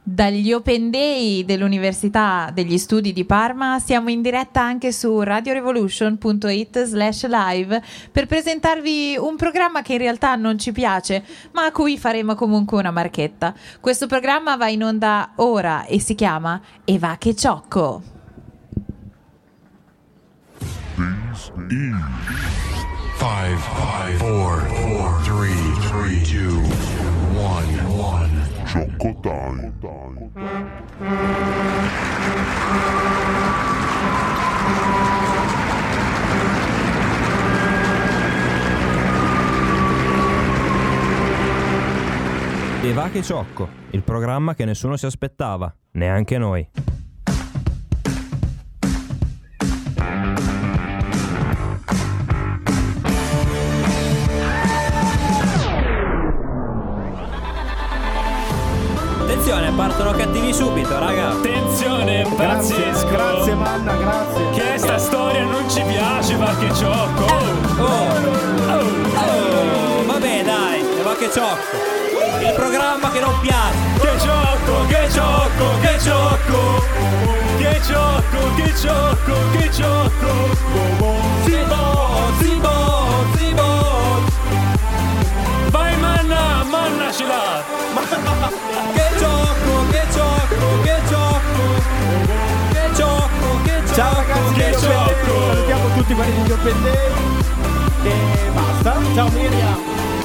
Dagli Open Day dell'Università degli Studi di Parma siamo in diretta anche su radiorevolution.it/live per presentarvi un programma che in realtà non ci piace, ma a cui faremo comunque una marchetta. Questo programma va in onda ora e si chiama E va che ciocco. This is 5, 4, 3, 2, 1. Ciocco time. E va che ciocco, il programma che nessuno si aspettava, neanche noi. Attenzione, partono cattivi subito, raga. Attenzione, pazzesco. Grazie Manna, grazie. Che sta storia non ci piace, va che ciocco. Vabbè, dai, e va che ciocco. Il programma che non piace. Che ciocco, che ciocco, che ciocco. Che ciocco, che ciocco, che ciocco. Zibo. Vai manna ce l'ha. Che ciocco, che ciocco, che ciocco. Che ciocco, che ciocco. Ciao ragazzi, che ciocco. salutiamo tutti quelli degli Open Day. E basta. Ciao Miriam.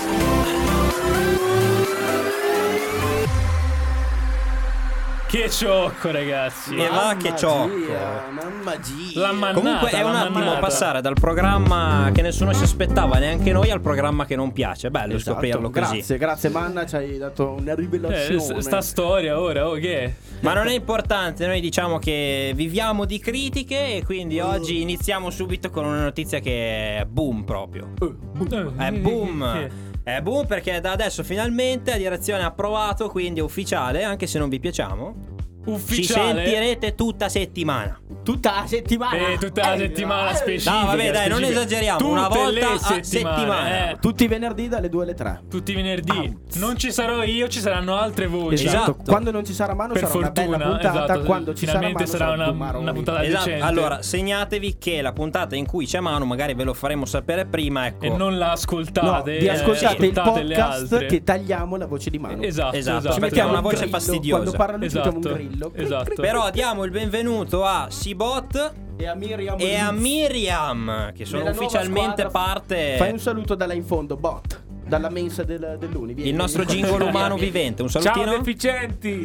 Che ciocco, ragazzi. E va che ciocco. Mamma Gia. La mannata. Comunque è un la attimo mannata. passare dal programma che nessuno si aspettava, neanche noi, al programma che non piace. Bello Esatto, scoprirlo così. Grazie Manna, ci hai dato una rivelazione. Sta storia ora, che è? Ma non è importante, noi diciamo che viviamo di critiche e quindi oggi iniziamo subito con una notizia che è boom proprio. È boom. È boom perché da adesso finalmente la direzione ha approvato, quindi è ufficiale, anche se non vi piacciamo. Ufficiale. Ci sentirete tutta settimana. Tutta la settimana. Tutta la settimana specifica. No, vabbè, dai, non esageriamo. Tutte una volta le a settimana. Tutti i venerdì dalle 2 alle 3. Tutti i venerdì. Non ci sarò io, ci saranno altre voci. Esatto. Quando non ci sarà Manu Per sarà fortuna, una bella puntata. esatto. Quando ci Finalmente sarà Manu sarà una puntata Esatto. decente. Allora, segnatevi che la puntata in cui c'è Manu, magari ve lo faremo sapere prima, ecco. E non la ascoltate. No, vi ascoltate il ascoltate le podcast altre. che tagliamo la voce di Manu. Esatto. Ci mettiamo una voce fastidiosa. Quando parla lui ci mettiamo un Esatto. grillo. Esatto. Però diamo il benvenuto a Sibot E a Miriam. e a Miriam, che sono Nella nuova ufficialmente squadra. parte. Fai un saluto da là in fondo, Bot. Dalla mensa dell'Uni. Vieni, Il nostro vieni. jingle umano vivente. Un salutino. Ciao deficienti.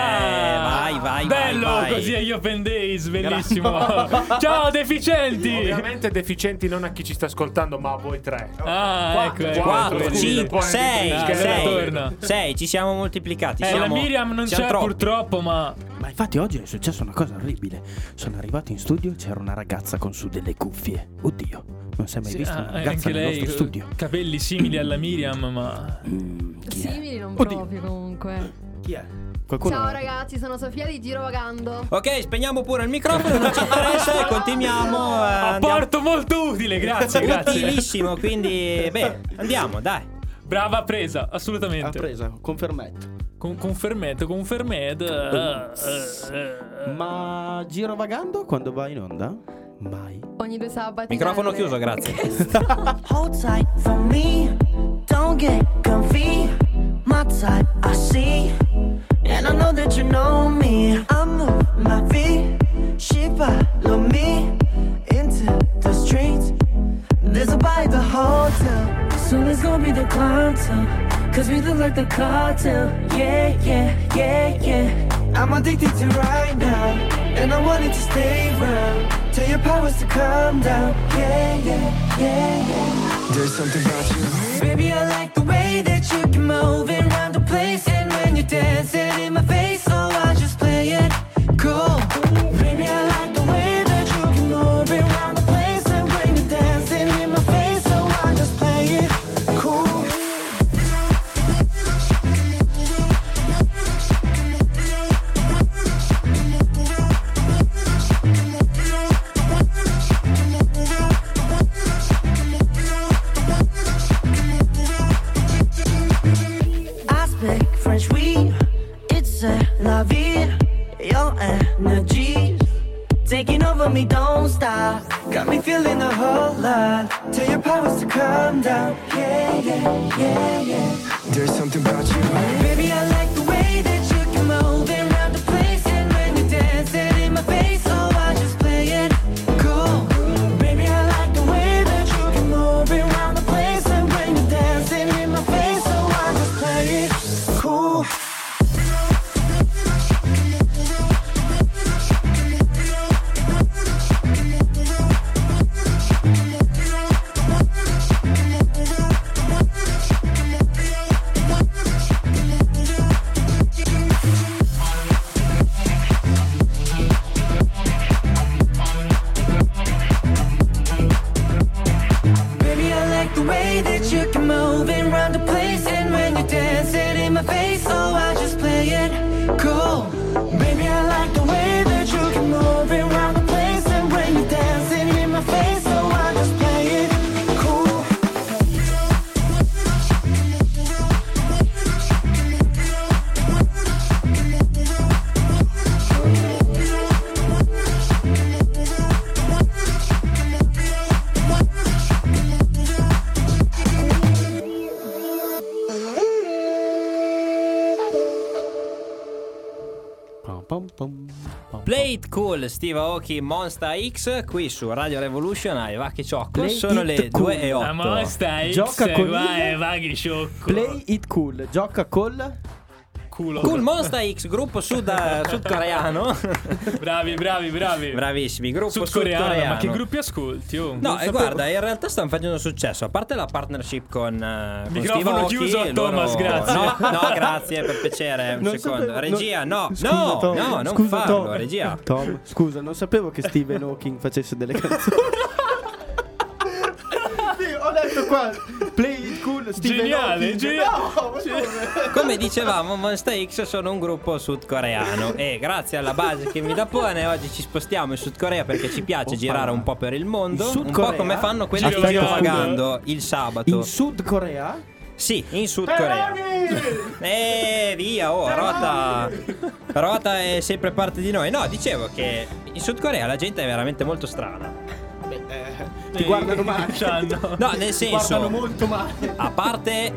Vai. Bello vai. così agli Open Days, bellissimo. Ciao deficienti. Ovviamente deficienti non a chi ci sta ascoltando, ma a voi tre. Ecco. 4, Quindi 5, 6, torna. 6, ci siamo moltiplicati. La siamo- Miriam non siamo c'è troppi. purtroppo, ma Ma infatti oggi è successa una cosa orribile. Sono arrivato in studio e c'era una ragazza con su delle cuffie. Oddio, non si è mai vista una ragazza anche nel lei nostro studio. capelli simili alla Miriam, ma Chi è? Simili non Oddio. proprio comunque. Chi è? Qualcuno? Ciao ragazzi, sono Sofia di Girovagando. Ok, spegniamo pure il microfono, non ci interessa e continuiamo. apporto molto utile, grazie. Utilissimo, quindi beh, andiamo, dai. Brava presa, Ha assolutamente. presa, confermetto. Confermed. Ma girovagando quando vai in onda? Mai. Ogni 2 sabati. Microfono dalle- chiuso, grazie. Hold tight for me, don't get comfy. My type I see, and I know that you know me. I move my feet, she follow me into the streets. There's a bar at the hotel, so let's go be the clientele, 'cause we look like the cartel. Yeah. I'm addicted to right now, and I want it to stay round. Tell your powers to calm down. Yeah. There's something about you, baby. I like the way that you can move around the place, and when you're dancing in my face, so I just play it cool. Baby, I like the way that you can move around the place, and when you're dancing in my face, so I just play it cool. la vie, your energies taking over me, don't stop. Got me feeling a whole lot. Tell your powers to calm down. Yeah, yeah, yeah, yeah. There's something about you, baby. I like the way that you can move around the place, and when you dance it in my face, so I just play it cool. Baby, I like the way that you can move around the place, and when you dance it in my face, so I just play it cool. You can move around the place, and when you dance it in my face, so I just play it cool. Baby, I like the way that you can move around the place, and when you dance it in my face, so I just play it cool. Play It Cool, Steve Aoki, Monsta X, qui su Radio Revolution ai Vacchi Ciocco. Play Sono it le cool. 2:08. La Monsta X, Gioca con qua il- è Vaghi Sciocco. Play it cool. Gioca col Culo. Cool Monsta X, gruppo sudcoreano. Bravi. Bravissimi, gruppo Sudcoreano, sudcoreano. ma che gruppi ascolti? Oh? No, e guarda, in realtà stanno facendo successo. A parte la partnership con Microfono Steve Aoki, chiuso a Thomas, grazie. No, grazie, per piacere. Un Non secondo. sapevo- Regia, no, Scusa, no, Tom. no, non Scusa, farlo, Tom. regia. Tom, scusa, non sapevo che Stephen Hawking facesse delle canzoni. Sì, ho letto qua. Play it cool, Stephen Geniale, Hawking. geniale. No, ma come? Come dicevamo, Monsta X sono un gruppo sudcoreano e grazie alla base che mi da pone oggi ci spostiamo in Sud Corea perché ci piace girare un po' per il mondo, In Sud un po' Corea? come fanno quelli che Girovagando. stanno vagando il sabato. In Sud Corea? Sì, in Sud Corea. Via, Rota è sempre parte di noi. No, dicevo che in Sud Corea la gente è veramente molto strana. Ti guardano male. No, nel senso, Guardano molto male. a parte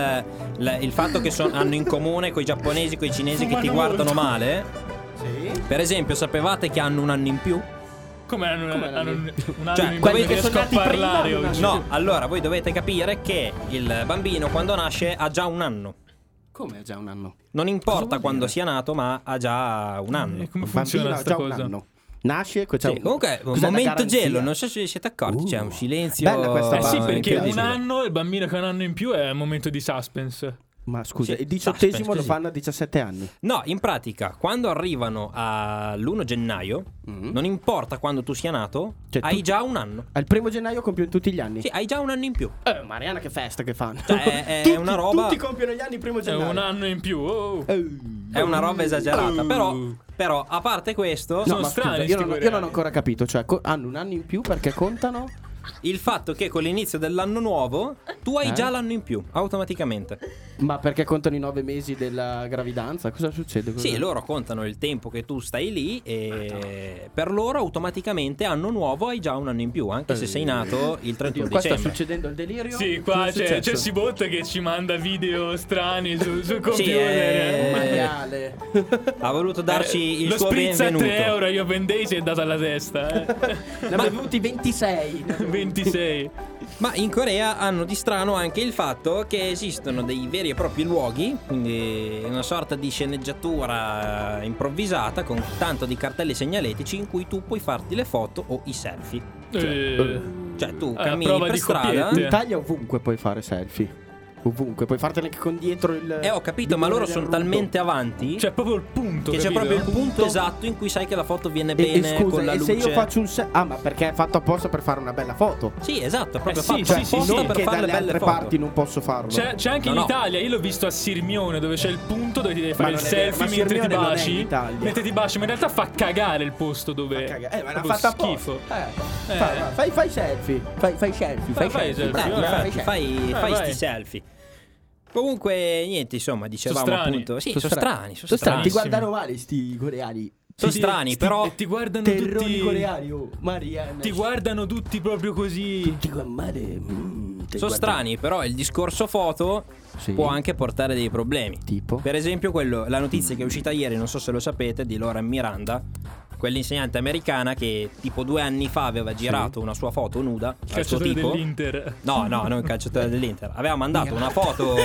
il fatto che hanno in comune coi giapponesi, coi cinesi che ti guardano male. Sì. Per esempio, sapevate che hanno un anno in più? Come hanno un anno Cioè, in quelli cui che riesco sono a nati parlare prima, oggi. No, allora voi dovete capire che il bambino quando nasce ha già un anno. Come è già un anno? Non importa vuol quando dire? sia nato, ma ha già un anno. Come Un funziona bambino ha sta già un cosa? anno. Nasce, c'è Sì, comunque un cos'è la momento garanzia? gelo, non so se vi siete accorti, c'è un silenzio. Bella questa Sì, base, perché un incredibile. anno, il bambino che ha un anno in più è un momento di suspense. Ma scusa, Sì, il 18esimo suspense, lo sì. fanno a 17 anni. No, in pratica, quando arrivano all'1 gennaio, non importa quando tu sia nato, Cioè, hai tu- già un anno. Al 1 gennaio compiono tutti gli anni. Sì, hai già un anno in più. Mariana, che festa che fanno. Cioè, è Tutti- una roba. Tutti compiono gli anni il 1 È gennaio. un anno in più. Oh. È una roba esagerata. Però, a parte questo, No, Sono ma strani scusa, sti io non ho coreani. ancora capito. Cioè, hanno un anno in più perché contano? il fatto che con l'inizio dell'anno nuovo tu hai già l'anno in più, automaticamente. Ma perché contano i 9 mesi della gravidanza? Cosa succede? Sì, loro contano il tempo che tu stai lì e per loro automaticamente anno nuovo hai già un anno in più, anche se sei nato il 31 Qua sta dicembre. succedendo il delirio? Sì, qua Cosa è c'è successo? Sibot che ci manda video strani sul computer. Sì, Maiale. ha voluto darci il lo suo spritz a benvenuto. 3 euro io Band-Aid è andata alla testa. Ne ha bevuti 26. 26. Ma in Corea hanno di strano anche il fatto che esistono dei veri e propri luoghi, quindi una sorta di sceneggiatura improvvisata con tanto di cartelli segnaletici in cui tu puoi farti le foto o i selfie. Cioè tu cammini prova per di strada. coppiette. In Italia ovunque puoi fare selfie. Ovunque, puoi fartene anche con dietro il. Ho capito, ma loro sono del ruto. talmente avanti C'è proprio il punto. che c'è capito? proprio il punto esatto in cui sai che la foto viene bene scusa, con la e luce. se io faccio un ah, ma perché è fatto apposta per fare una bella foto? Sì, esatto, è proprio sì, fatto sì, apposta sì, per che fare le dalle belle altre foto. parti non posso farlo. C'è anche No, in no. Italia, io l'ho visto a Sirmione dove c'è il punto dove ti devi fare Ma il non è vero, selfie ma mentre ti Sirmione non è in baci. Italia. Mentre ti baci, ma in realtà fa cagare il posto dove. Ma l'ha proprio fatta schifo. apposta. Fai selfie. Fai selfie. Fai Fai selfie, selfie. Dai, vai, infatti, fai vai. sti selfie. Comunque, niente, insomma, dicevamo Sono strani. appunto. Sì, sono strani. Ti guardano male sti coreani. Sono strani, però. E ti guardano Terroni tutti. coreani, oh, Mariana. Ti guardano tutti proprio così. Ti male. Sono strani, però il discorso foto può anche portare dei problemi. Tipo? Per esempio, la notizia che è uscita ieri, non so se lo sapete, di Lauren Miranda, quell'insegnante americana che tipo 2 anni fa aveva girato una sua foto nuda al suo Calciatore tipo. dell'Inter. No, non il calciatore dell'Inter. Aveva mandato una foto.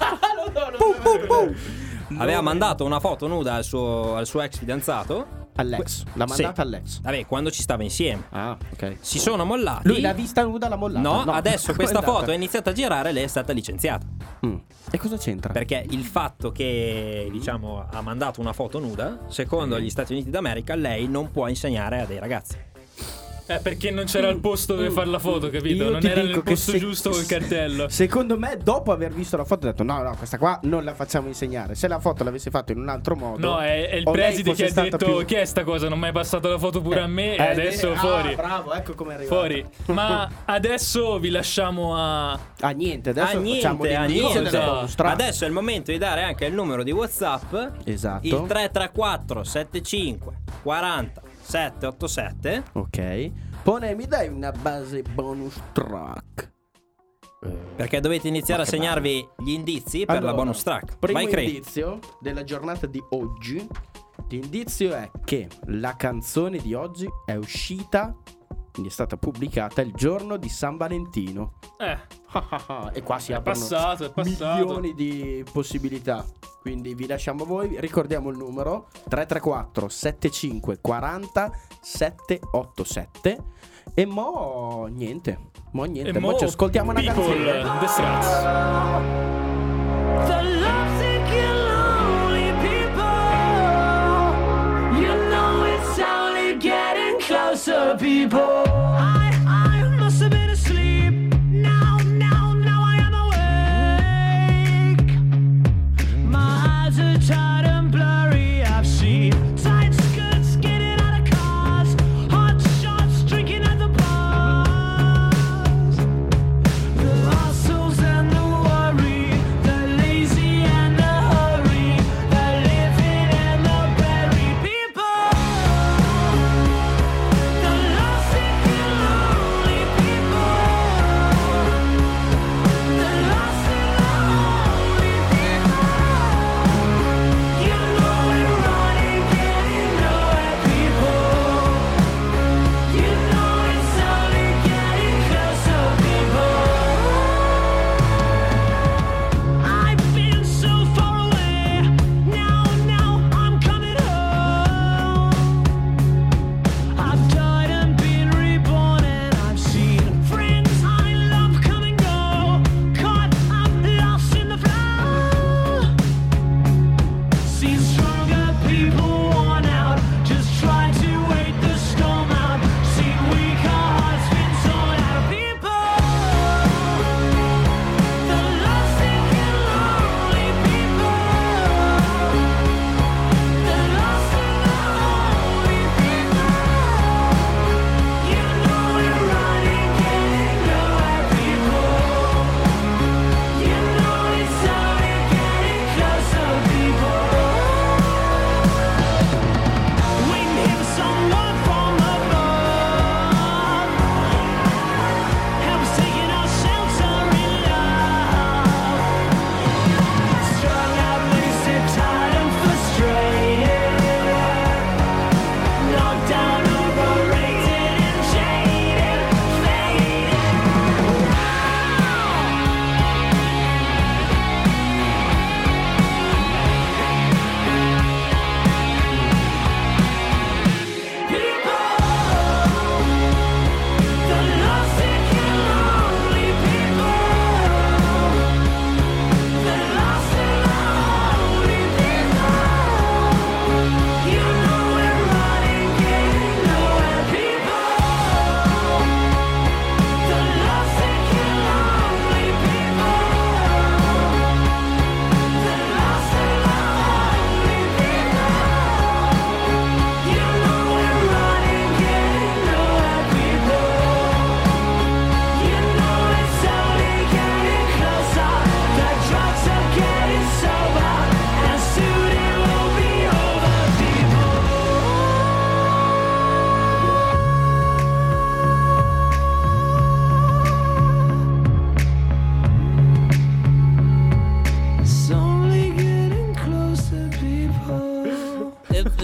Aveva mandato una foto nuda al suo ex fidanzato. All'ex. L'ha mandata all'ex. Vabbè, quando ci stava insieme. Ah, ok. Si sono mollati. Lui l'ha vista nuda, l'ha mollata. No, adesso com'è questa andata? foto è iniziata a girare e lei è stata licenziata. E cosa c'entra? Perché il fatto che, diciamo, ha mandato una foto nuda, secondo gli Stati Uniti d'America, lei non può insegnare a dei ragazzi. Perché non c'era il posto dove fare la foto, capito? Io Non ti era dico nel che posto giusto col cartello. Secondo me, dopo aver visto la foto, ho detto: no, questa qua non la facciamo insegnare. Se la foto l'avesse fatto in un altro modo. No, è il o lei preside che fosse ha stata detto: più- che è sta cosa? Non mi hai passato la foto pure a me. E adesso fuori. Bravo, ecco come è arrivato. Fuori. Ma adesso vi lasciamo a. Niente, adesso facciamo l'indirizzo della bonus track. Adesso è il momento di dare anche il numero di WhatsApp. Esatto. Il 334 75 40 787. Ok. Pone, mi dai una base bonus track? Perché dovete iniziare a segnarvi gli indizi per la bonus track. Primo Vai, Cray. indizio della giornata di oggi. L'indizio è che la canzone di oggi è uscita, quindi è stata pubblicata il giorno di San Valentino. E qua si aprono passato. milioni di possibilità. Quindi vi lasciamo voi. Ricordiamo il numero 334 75 40 787. E mo niente. Mo ci ascoltiamo una People, canzone. The Strats. The love-seeking lonely people. You know it's only getting closer, people. I must have been asleep. Now I am awake. My eyes are tired and blurry. I've seen tight skirts getting out of cars, hot shots drinking at the bars. The hustles and the worry, the lazy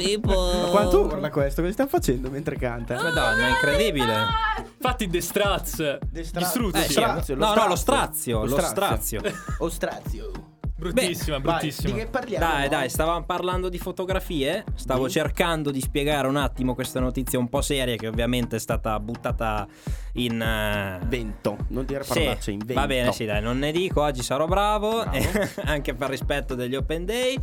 Pippo. Quanto urla questo? Cosa sta facendo mentre canta? Madonna, è incredibile. Infatti The Strats. Gli struzzi. Sì, lo strazio. O strazio. Bruttissima, bruttissima. Di che parliamo? Dai, stavamo parlando di fotografie. Stavo cercando di spiegare un attimo questa notizia un po' seria, che ovviamente è stata buttata in vento. Non dire parolacce, in vento. Va bene, sì, dai, non ne dico. Oggi sarò bravo. Anche per rispetto degli Open Day.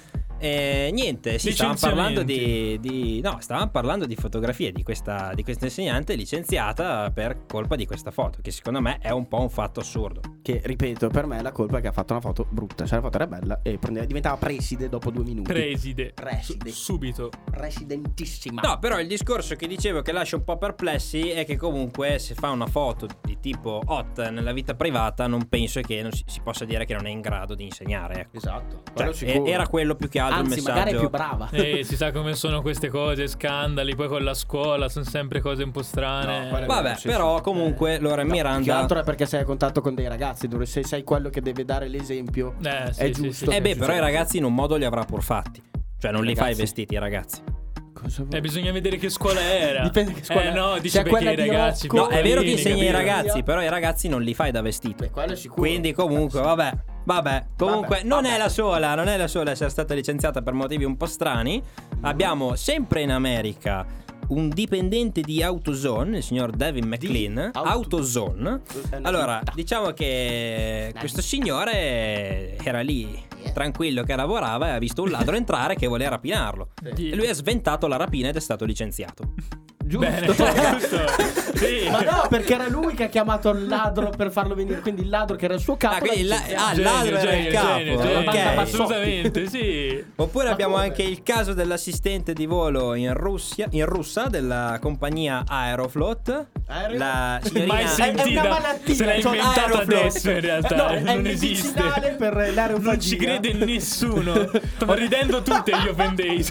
Niente, sì, stavamo parlando stavamo parlando di fotografie di questa insegnante licenziata per colpa di questa foto, che secondo me è un po' un fatto assurdo. Che, ripeto, per me la colpa è che ha fatto una foto brutta. Se la foto era bella e diventava preside dopo 2 minuti. Preside. Subito. Presidentissima. No, però il discorso che dicevo che lascia un po' perplessi è che comunque se fa una foto di tipo hot nella vita privata, non penso che non si possa dire che non è in grado di insegnare, ecco. Esatto. Era quello più che altro il messaggio. Magari è più brava. Si sa come sono queste cose, scandali, poi con la scuola sono sempre cose un po' strane. Vabbè, però comunque Loren Miranda. Più che altro è perché sei a contatto con dei ragazzi, dove se sei quello che deve dare l'esempio, è giusto. Però i ragazzi in un modo li avrà pur fatti. Cioè non li fai vestiti i ragazzi. Bisogna vedere che scuola era. Dipende che scuola. No, dice perché i ragazzi. No, è vero che insegni ai ragazzi, però i ragazzi non li fai da vestito. Quello è sicuro. Quindi comunque, vabbè, comunque non è la sola a essere stata licenziata per motivi un po' strani. Abbiamo sempre in America un dipendente di AutoZone, il signor Devin McLean. AutoZone. Allora, diciamo che questo signore era lì tranquillo che lavorava e ha visto un ladro entrare che voleva rapinarlo. E lui ha sventato la rapina ed è stato licenziato. Giusto. Bene, giusto. Sì. Ma no, perché era lui che ha chiamato il ladro per farlo venire. Quindi il ladro che era il suo capo. Quindi il ladro era il capo. Okay. Assolutamente, sì. Oppure abbiamo anche il caso dell'assistente di volo in Russia della compagnia Aeroflot. La signorina Mai sentita. È una malattia. Se l'ha inventato adesso in realtà. Non esiste. Per l'aerofagia. Non ci crede nessuno. Sto ridendo tutti gli Open Days.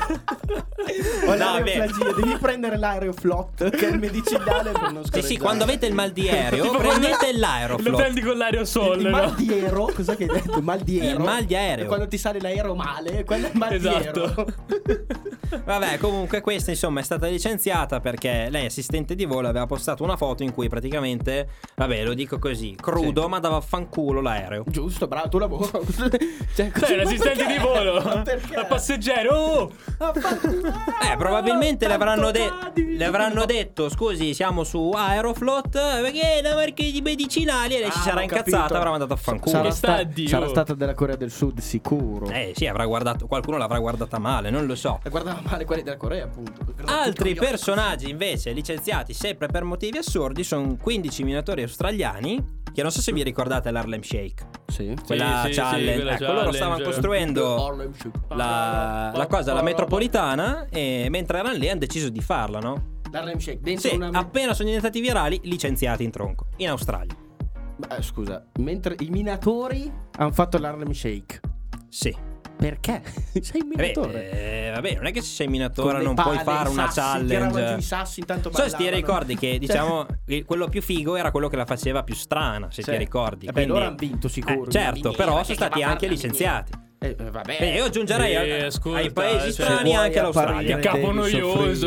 L'aerofagia. Devi prendere l'aeroflot, che è il medicinale per non scorreggere. Sì, quando avete il mal di aereo prendete l'aeroflot. Lo prendi con l'aerosol. Il mal di aereo. Cosa che hai detto? Il mal di aereo. Il mal di aereo. E quando ti sale l'aereo male, quello è il mal di aereo. Vabbè, comunque questa insomma è stata licenziata perché lei, assistente di volo, aveva postato una foto in cui praticamente, lo dico così, crudo, ma dava fanculo l'aereo. Giusto, bravo, tu lavoro. Cioè l'assistente di volo. Al passeggero. Probabilmente le avranno detto scusi, siamo su Aeroflot perché la marca di medicinali, e lei si sarà incazzata, avrà mandato a fanculo. Sarà stata della Corea del Sud, sicuro. Sì, avrà guardato, qualcuno l'avrà guardata male, non lo so. La guardava male quelli della Corea, appunto. Altri personaggi invece licenziati sempre per motivi assurdi sono 15 minatori australiani, che non so se vi ricordate l'Harlem Shake. Sì. Quella challenge. quella Ecco, loro stavano costruendo la metropolitana, e mentre erano lì hanno deciso di farla, no? L'Harlem Shake dentro Sì, una... appena sono diventati virali, licenziati in tronco in Australia. Scusa, mentre i minatori hanno fatto l'Harlem Shake. Sì. Perché? Sei un minatore. Vabbè, non è che se sei minatore non puoi fare una challenge. I sassi, intanto so se ti ricordi che diciamo quello più figo era quello che la faceva più strana, se ti ricordi. Quindi... loro hanno vinto sicuro. Certo, però sono stati anche licenziati. Vabbè. Io aggiungerei ai paesi strani anche l'Australia. Che capo noioso,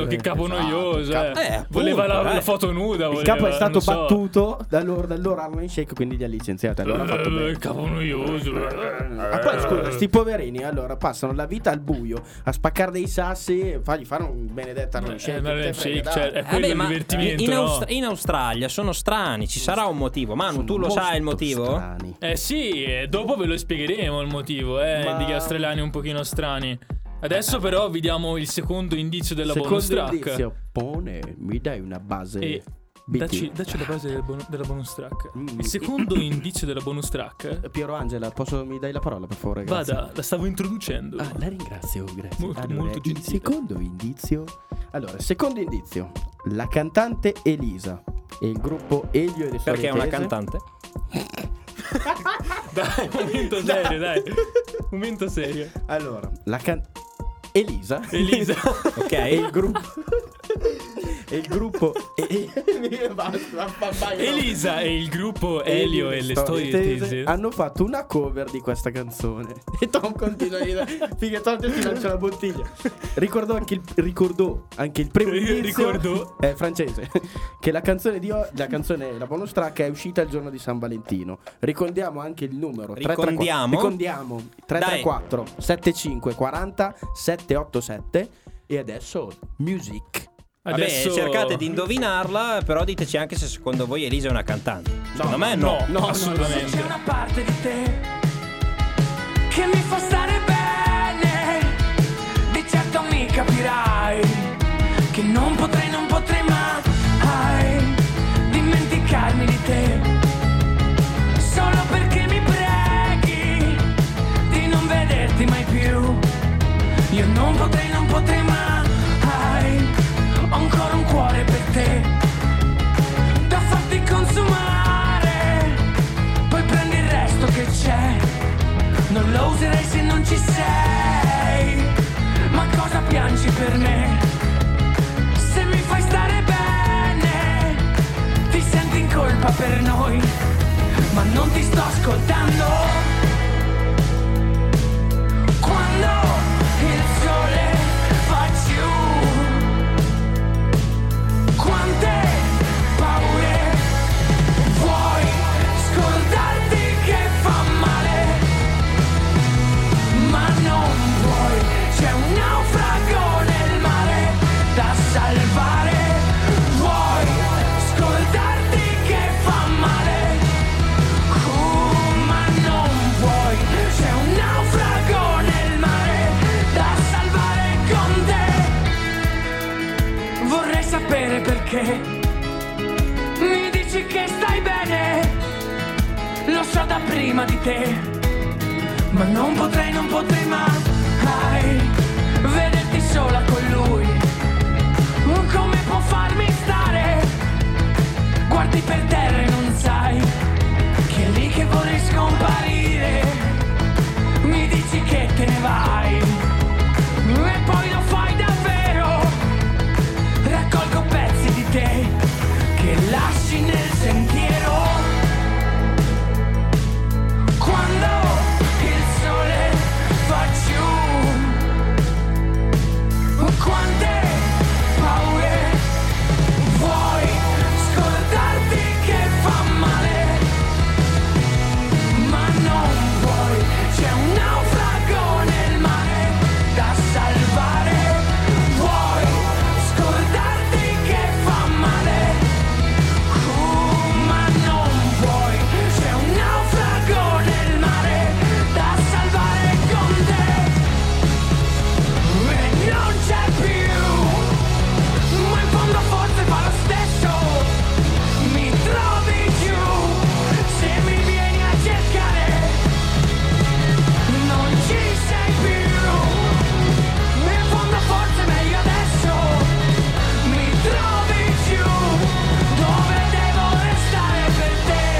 voleva la foto nuda. Il capo è stato battuto dal loro Harlem Shake, quindi li ha licenziati. Allora ha fatto bene. Capo noioso. Ma poi scusa, sti poverini allora passano la vita al buio a spaccare dei sassi e fargli fare un benedetto Harlem Shake. È quello il divertimento. In Australia sono strani, ci sarà un motivo. Manu, tu lo sai il motivo? Strani. Sì, dopo ve lo spiegheremo il motivo, di gli australiani un pochino strani. Adesso però vi diamo il secondo indizio della bonus track. Indizio. Mi dai una base? Dacci la base della bonus track. Il secondo indizio della bonus track. Piero Angela, mi dai la parola per favore? Grazie. Vada, la stavo introducendo. La ringrazio, grazie. Molto gentile. Il secondo indizio. Allora, secondo indizio. La cantante Elisa e il gruppo Elio e le storie Perché è una cantante? Dai, momento serio. Allora, Elisa ok. e il gruppo e il gruppo Elisa e il gruppo Elio e le storie tese hanno fatto una cover di questa canzone. E Tom continua a dire finché Tom ti lancia la bottiglia. Ricordò anche il primo inizio francese che la canzone la bonus track è uscita il giorno di San Valentino. Ricordiamo anche il numero 334 75 40 787. E adesso music. Vabbè, cercate di indovinarla, però diteci anche se secondo voi Elisa è una cantante. Secondo me no. Assolutamente. C'è una parte di te che mi fa stare bene. Di certo mi capirai che non potrei mai dimenticarmi di te. Solo perché mi preghi di non vederti mai più. Io non potrei mai. Ho ancora un cuore per te da farti consumare. Poi prendi il resto che c'è. Non lo userei se non ci sei. Ma cosa piangi per me? Se mi fai stare bene, ti senti in colpa per noi. Ma non ti sto ascoltando. Quando il sole va giù, quante paure vuoi scordarti che fa male, ma non vuoi, c'è un naufrago nel mare da salvare. Vuoi scordarti che fa male, ma non vuoi, c'è un naufrago nel mare da salvare con te. Vorrei sapere perché mi dici che stai bene, lo so da prima di te, ma non potrei mai vederti sola con lui. Come può farmi stare? Guardi per terra e non sai che è lì che vorrei scomparire. Mi dici che te ne vai e poi lo fai davvero. Raccolgo pezzi di te che lasci nel sentiero. Quando il sole va giù, quante paure vuoi scordarti che fa male, ma non vuoi, c'è un naufrago nel mare da salvare. Vuoi scordarti che fa male, ma non vuoi, c'è un naufrago nel mare da salvare con te. E non c'è più, ma in fondo forse fa lo stesso. Mi trovi giù se mi vieni a cercare. Non ci sei più, ma in fondo forse è meglio adesso. Mi trovi giù dove devo restare per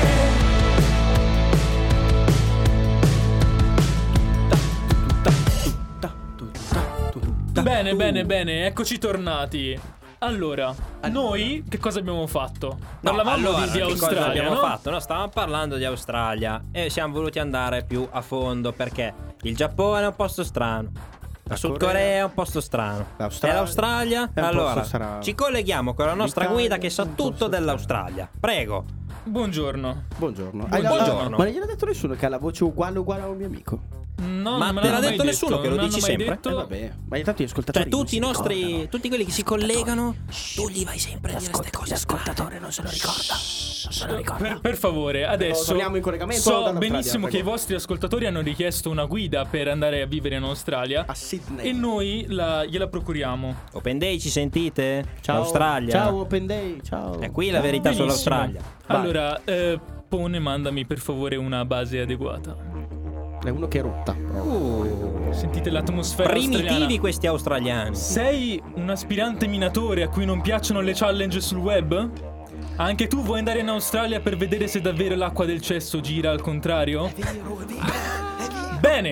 te. Bene, eccoci tornati. Allora, noi che cosa abbiamo fatto? Parlavamo di che cosa Australia, abbiamo no? fatto? No, stavamo parlando di Australia e siamo voluti andare più a fondo perché il Giappone è un posto strano, la Sud Corea è un posto strano, e l'Australia è un allora posto strano. ci colleghiamo con la nostra L'Italia guida che sa è un posto tutto dell'Australia. Prego. Buongiorno. Buongiorno. Buongiorno. Ma non gli ha detto nessuno che ha la voce uguale a un mio amico? No, Ma non me te l'ha l'hanno detto mai nessuno che lo non dici hanno mai sempre? detto. Vabbè, ma intanto gli ascoltatori Cioè tutti i non si nostri, ricordano. tutti quelli che si collegano, tu gli vai sempre a dire queste cose. L'ascoltatore non se lo ricorda. Per favore, adesso torniamo in collegamento so dall'Australia, benissimo che i prego. vostri ascoltatori hanno richiesto una guida per andare a vivere in Australia A Sydney. e noi gliela procuriamo. Open Day, ci sentite? Ciao. Australia. Ciao Open Day. Ciao. È qui la verità Benissimo. sull'Australia. Vai. Allora, Pone, mandami per favore una base adeguata. È uno che è rotta. Sentite l'atmosfera Primitivi australiana. questi australiani. Sei un aspirante minatore a cui non piacciono le challenge sul web? Anche tu vuoi andare in Australia per vedere se davvero l'acqua del cesso gira al contrario? Bene,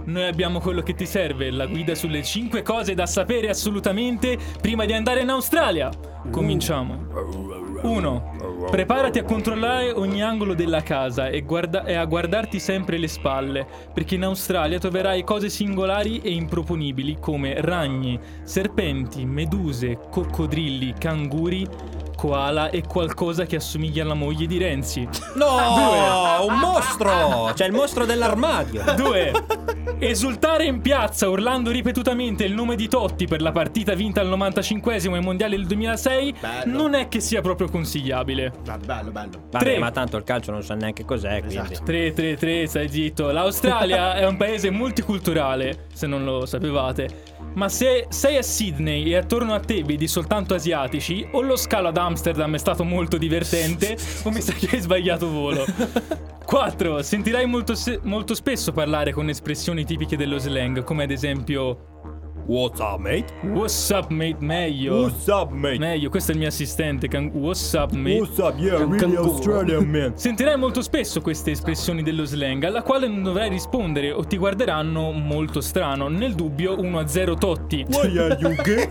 noi abbiamo quello che ti serve, la guida sulle 5 cose da sapere assolutamente prima di andare in Australia. Cominciamo. 1. Preparati a controllare ogni angolo della casa e a guardarti sempre le spalle, perché in Australia troverai cose singolari e improponibili come ragni, serpenti, meduse, coccodrilli, canguri, koala e qualcosa che assomiglia alla moglie di Renzi. No, un mostro! C'è il mostro dell'armadio. 2. Esultare in piazza urlando ripetutamente il nome di Totti per la partita vinta al 95esimo ai mondiali del 2006 Bello. non è che sia proprio consigliabile. Bello. Vabbè, 3. ma tanto il calcio non sa neanche cos'è, quindi. 3, stai zitto. L'Australia è un paese multiculturale, se non lo sapevate. Ma se sei a Sydney e attorno a te vedi soltanto asiatici, o lo scalo ad Amsterdam è stato molto divertente, o mi sa che hai sbagliato volo. 4. Sentirai molto spesso parlare con espressioni tipiche dello slang, come ad esempio What's up, mate? What's up, mate? Meglio. What's up, mate? Meglio, questo è il mio assistente. What's up, mate? What's up, yeah, really canguro. Australian, man. Sentirai molto spesso queste espressioni dello slang, alla quale non dovrai rispondere o ti guarderanno molto strano. Nel dubbio 1-0 Totti. Why are you gay?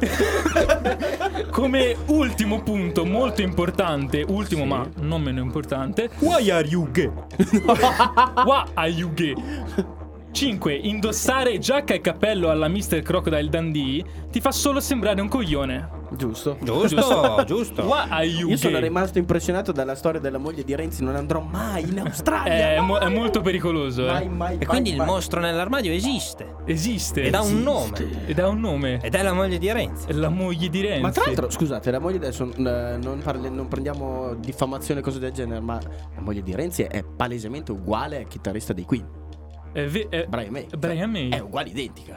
Come ultimo punto molto importante, ultimo ma non meno importante, Why are you gay? Why are you gay? 5. Indossare giacca e cappello alla Mr. Crocodile Dundee ti fa solo sembrare un coglione. Giusto. Giusto. Why are you Io sono gay? rimasto impressionato dalla storia della moglie di Renzi. Non andrò mai in Australia. È molto pericoloso, Mai. E quindi il mostro nell'armadio esiste. Esiste. Ed ha un nome. Ed ha un nome. Ed è la moglie di Renzi. È la moglie di Renzi. Ma tra l'altro, scusate, la moglie adesso non prendiamo diffamazione cose del genere, ma la moglie di Renzi è palesemente uguale al chitarrista dei Queen, Brian May. Brian May. È uguale identica.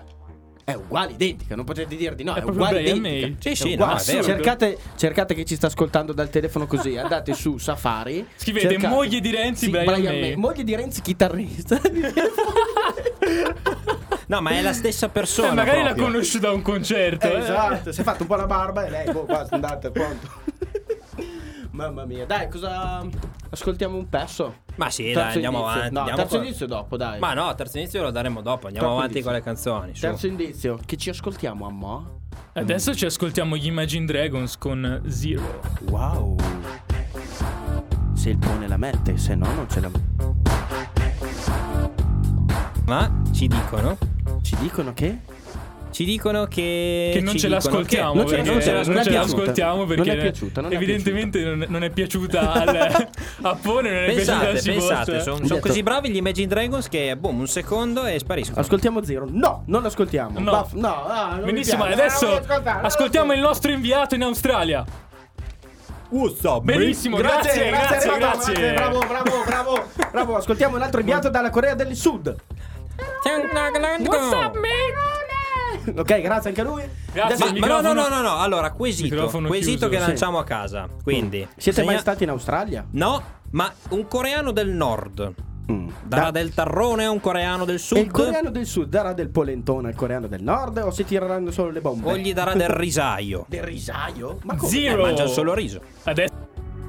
Non potete dire di no, È è proprio uguale Brian identica. May. Sì, È sì, uguale. no, è vero. Cercate chi ci sta ascoltando dal telefono così, andate su Safari. Scrivete cercate- moglie di Renzi, Sì, Brian May. Moglie di Renzi chitarrista. No, ma è la stessa persona. Magari l'ha proprio. conosciuta a un concerto. Esatto, si è fatto un po' la barba e lei, basta, andate, pronto. Mamma mia, dai, cosa ascoltiamo un pezzo? Ma sì, Terzo dai, andiamo indizio. avanti. No, andiamo terzo con- indizio dopo, dai. Ma no, terzo inizio lo daremo dopo. Andiamo Troppo avanti indizio. con le canzoni. Su. Terzo indizio, che ci ascoltiamo, ammo? Adesso ci ascoltiamo gli Imagine Dragons con Zero. Wow. Se il pone la mette, se no non ce la. Ma ci dicono Ci dicono che? Che non ci ce dicono l'ascoltiamo, Non ce- perché non ce la- non è piaciuta. l'ascoltiamo perché Non è piaciuta, non è evidentemente non è piaciuta a Pone, non è piaciuta al Pensate, sono Detto- così bravi gli Imagine Dragons che boom, un secondo e spariscono. Ascoltiamo Zero. No, non lo ascoltiamo. No. Non mi Benissimo, piace. adesso Non lo voglio ascoltare, ascoltiamo il nostro inviato in Australia. What's up, Benissimo, grazie. Bravo, ascoltiamo un altro inviato dalla Corea del Sud. What's up, man? Ok, grazie anche a lui. Grazie. Ma no. Allora, quesito Microfono chiuso, che sì. lanciamo a casa. Quindi, Siete mai stati in Australia? No, ma un coreano del nord darà del tarrone a un coreano del sud? E il coreano del sud darà del polentone al coreano del nord o si tireranno solo le bombe? O gli darà del risaio? Del risaio? Ma come? Zero. Mangia solo riso. Adesso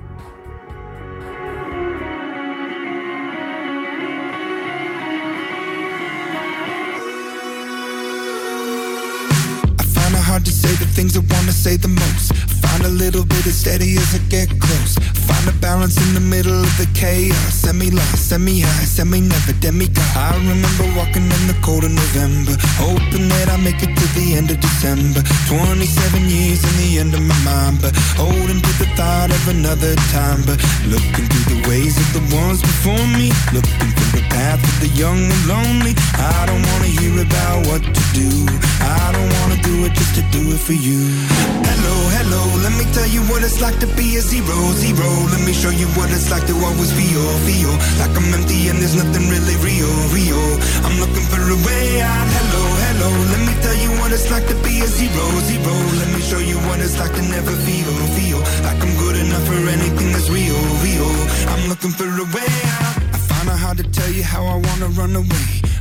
Find it hard to say the things I wanna say the most. Find a little bit of steady as I get close. Find a balance in the middle of the chaos. Semi-lost, semi-high, semi-never, demigod. I remember walking in the cold of November, hoping that I make it to the end of December. 27 years in the end of my mind, but holding to the thought of another time. But looking through the ways of the ones before me, looking through the path of the young and lonely. I don't wanna hear about what to do. I don't wanna do it just to do it for you. Hello, let me tell you what it's like to be a zero. Let me show you what it's like to always feel like I'm empty and there's nothing really real. I'm looking for a way out. Hello, let me tell you what it's like to be a zero. Let me show you what it's like to never feel like I'm good enough for anything that's real. I'm looking for a way out. I find it hard to tell you how I wanna run away.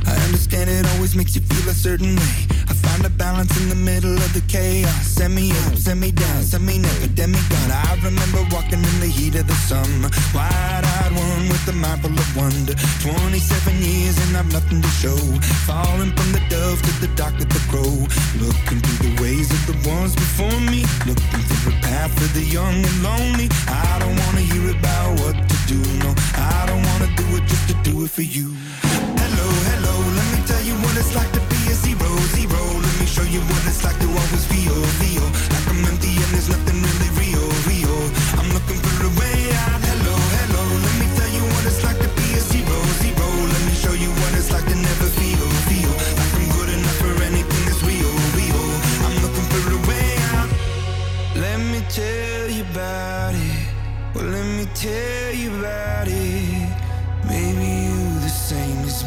I understand it always makes you feel a certain way. I find a balance in the middle of the chaos. Send me up, send me down, send me never, demigod. I remember walking in the heat of the summer, wide-eyed one with a mind full of wonder. 27 years and I've nothing to show. Falling from the dove to the dark of the crow. Looking through the ways of the ones before me. Looking for a path for the young and lonely. I don't wanna hear about what to do, no. I don't wanna do it just to do it for you. Hello, hello, let me tell you what it's like to be a zero, zero. Let me show you what it's like to always feel, feel like I'm empty and there's nothing really real, real. I'm looking for a way out. Hello, hello, let me tell you what it's like to be a zero, zero. Let me show you what it's like to never feel, feel like I'm good enough for anything that's real, real. I'm looking for a way out. Let me tell you about it. Well, let me tell you about it. Maybe you the same as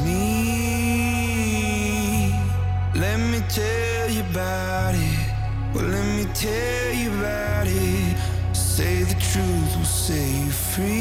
me. Let me tell you about it. Well, let me tell you about it. Say the truth will set you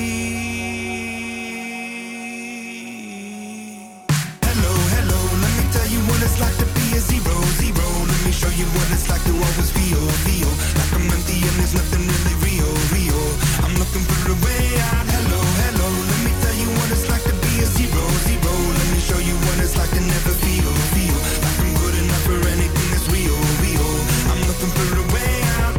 free. Hello, hello, let me tell you what it's like to be a zero, zero. Let me show you what it's like to always feel, feel like I'm empty and there's nothing really real, real. I'm looking for a way out. Hello, hello, let me tell you what it's like to be a zero, zero. Let me show you what it's like to never feel, feel like I'm good enough for anything that's real, real. I'm looking for a way out.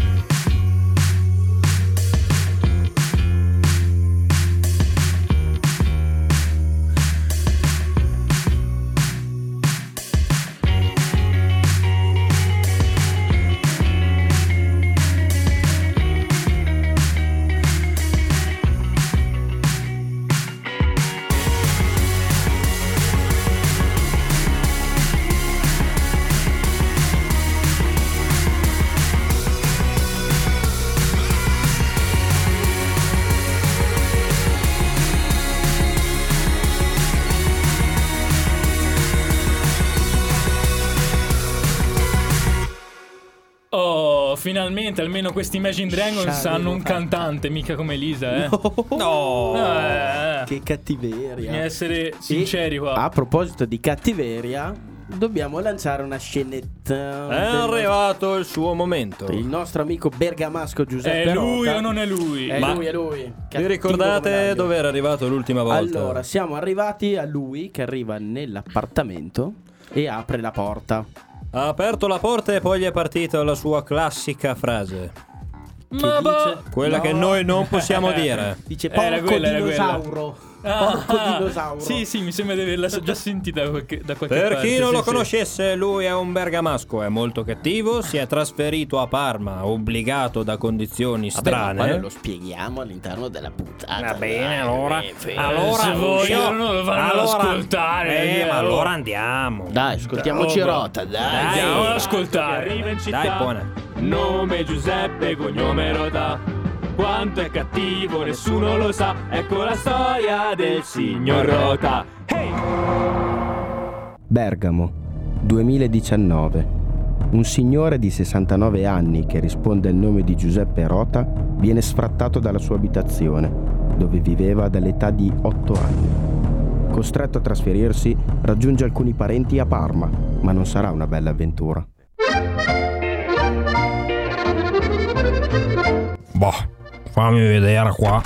Oh, finalmente almeno questi Imagine Dragons hanno un cantante, mica come Elisa, No. Che cattiveria. Bisogna essere sinceri qua. A proposito di cattiveria, dobbiamo lanciare una scenetta. È arrivato il suo momento. Il nostro amico bergamasco Giuseppe È lui Rota. o non è lui? È Ma lui, è lui. Vi Cattivo ricordate medaglio. dove era arrivato l'ultima volta? Allora, siamo arrivati a lui che arriva nell'appartamento e apre la porta. Ha aperto la porta e poi gli è partita la sua classica frase. Ma dice? Quella No. che noi non possiamo dire. Dice Era porco quella, era dinosauro. Porco dinosauro. Sì, sì, mi sembra di averla già sentita da qualche Per parte. chi non sì, lo sì. conoscesse, lui è un bergamasco, è molto cattivo, si è trasferito a Parma, obbligato da condizioni strane. Vabbè, ma lo spieghiamo all'interno della puntata. Va bene, dai, allora Se vogliono lo vanno ad ascoltare. ma allora andiamo. Dai, ascoltiamoci Rota, dai. Andiamo ad ascoltare. Arriva in città. Dai, buona. Nome Giuseppe, cognome Rota. Quanto è cattivo nessuno lo sa. Ecco la storia del signor Rota. Hey! Bergamo, 2019. Un signore di 69 anni che risponde al nome di Giuseppe Rota viene sfrattato dalla sua abitazione, dove viveva dall'età di 8 anni. Costretto a trasferirsi, raggiunge alcuni parenti a Parma, ma non sarà una bella avventura. Boh, fammi vedere qua.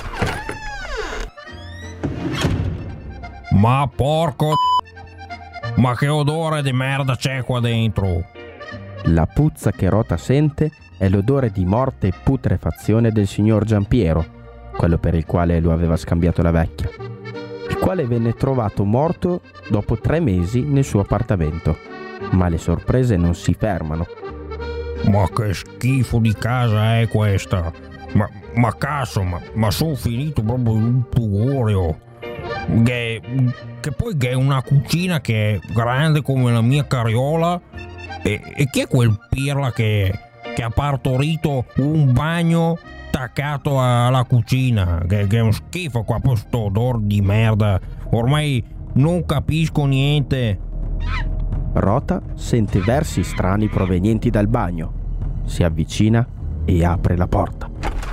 Ma porco, ma che odore di merda c'è qua dentro? La puzza che Rota sente è l'odore di morte e putrefazione del signor Giampiero, quello per il quale lo aveva scambiato la vecchia, il quale venne trovato morto dopo 3 mesi nel suo appartamento. Ma le sorprese non si fermano. Ma che schifo di casa è questa? Ma cazzo, ma sono finito proprio in un tugurio. Che poi che è una cucina che è grande come la mia carriola. E chi è quel pirla che ha partorito un bagno attaccato alla cucina? Che è un schifo qua, poi sto odore di merda. Ormai non capisco niente. Rota sente versi strani provenienti dal bagno. Si avvicina e apre la porta.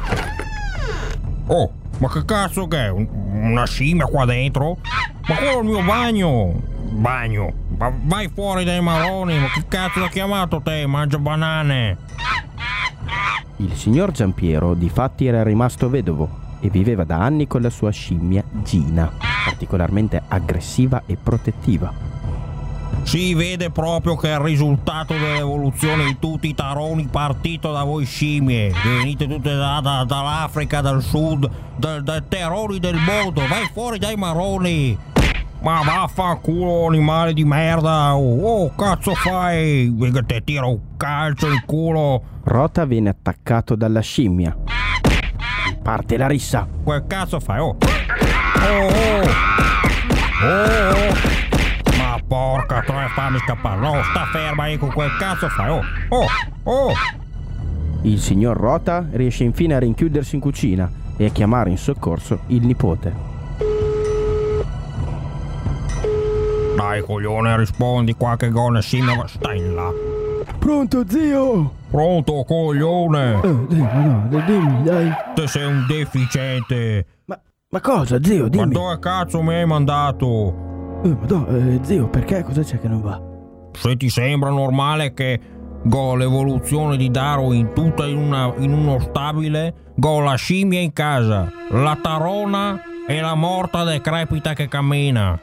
Oh, ma che cazzo che è? Una scimmia qua dentro? Ma quello è il mio bagno! Ma vai fuori dai maroni, ma che cazzo l'ho chiamato te? Mangia banane. Il signor Giampiero difatti era rimasto vedovo e viveva da anni con la sua scimmia Gina, particolarmente aggressiva e protettiva. Si vede proprio che è il risultato dell'evoluzione di tutti i taroni partito da voi scimmie, che venite tutte dall'Africa, dal sud, dai terroni del mondo. Vai fuori dai maroni. Ma vaffanculo, animale di merda. Oh, cazzo fai? Che te tiro un calcio in culo. Rota viene attaccato dalla scimmia. Parte la rissa. Quel cazzo fai? Oh. Oh. Ma porca troia, fammi scappare. No, sta ferma aí con quel cazzo fai. Oh. Il signor Rota riesce infine a rinchiudersi in cucina e a chiamare in soccorso il nipote. Dai coglione, rispondi qua che gonna scimmia, ma stai là. Pronto, zio? Pronto, coglione? Dimmi, dai. Te sei un deficiente. Ma cosa, zio? Dimmi. Ma dove cazzo mi hai mandato? Zio, perché? Cosa c'è che non va? Se ti sembra normale che go l'evoluzione di Darwin tutta in uno stabile, go la scimmia in casa, la tarona e la morta decrepita che cammina.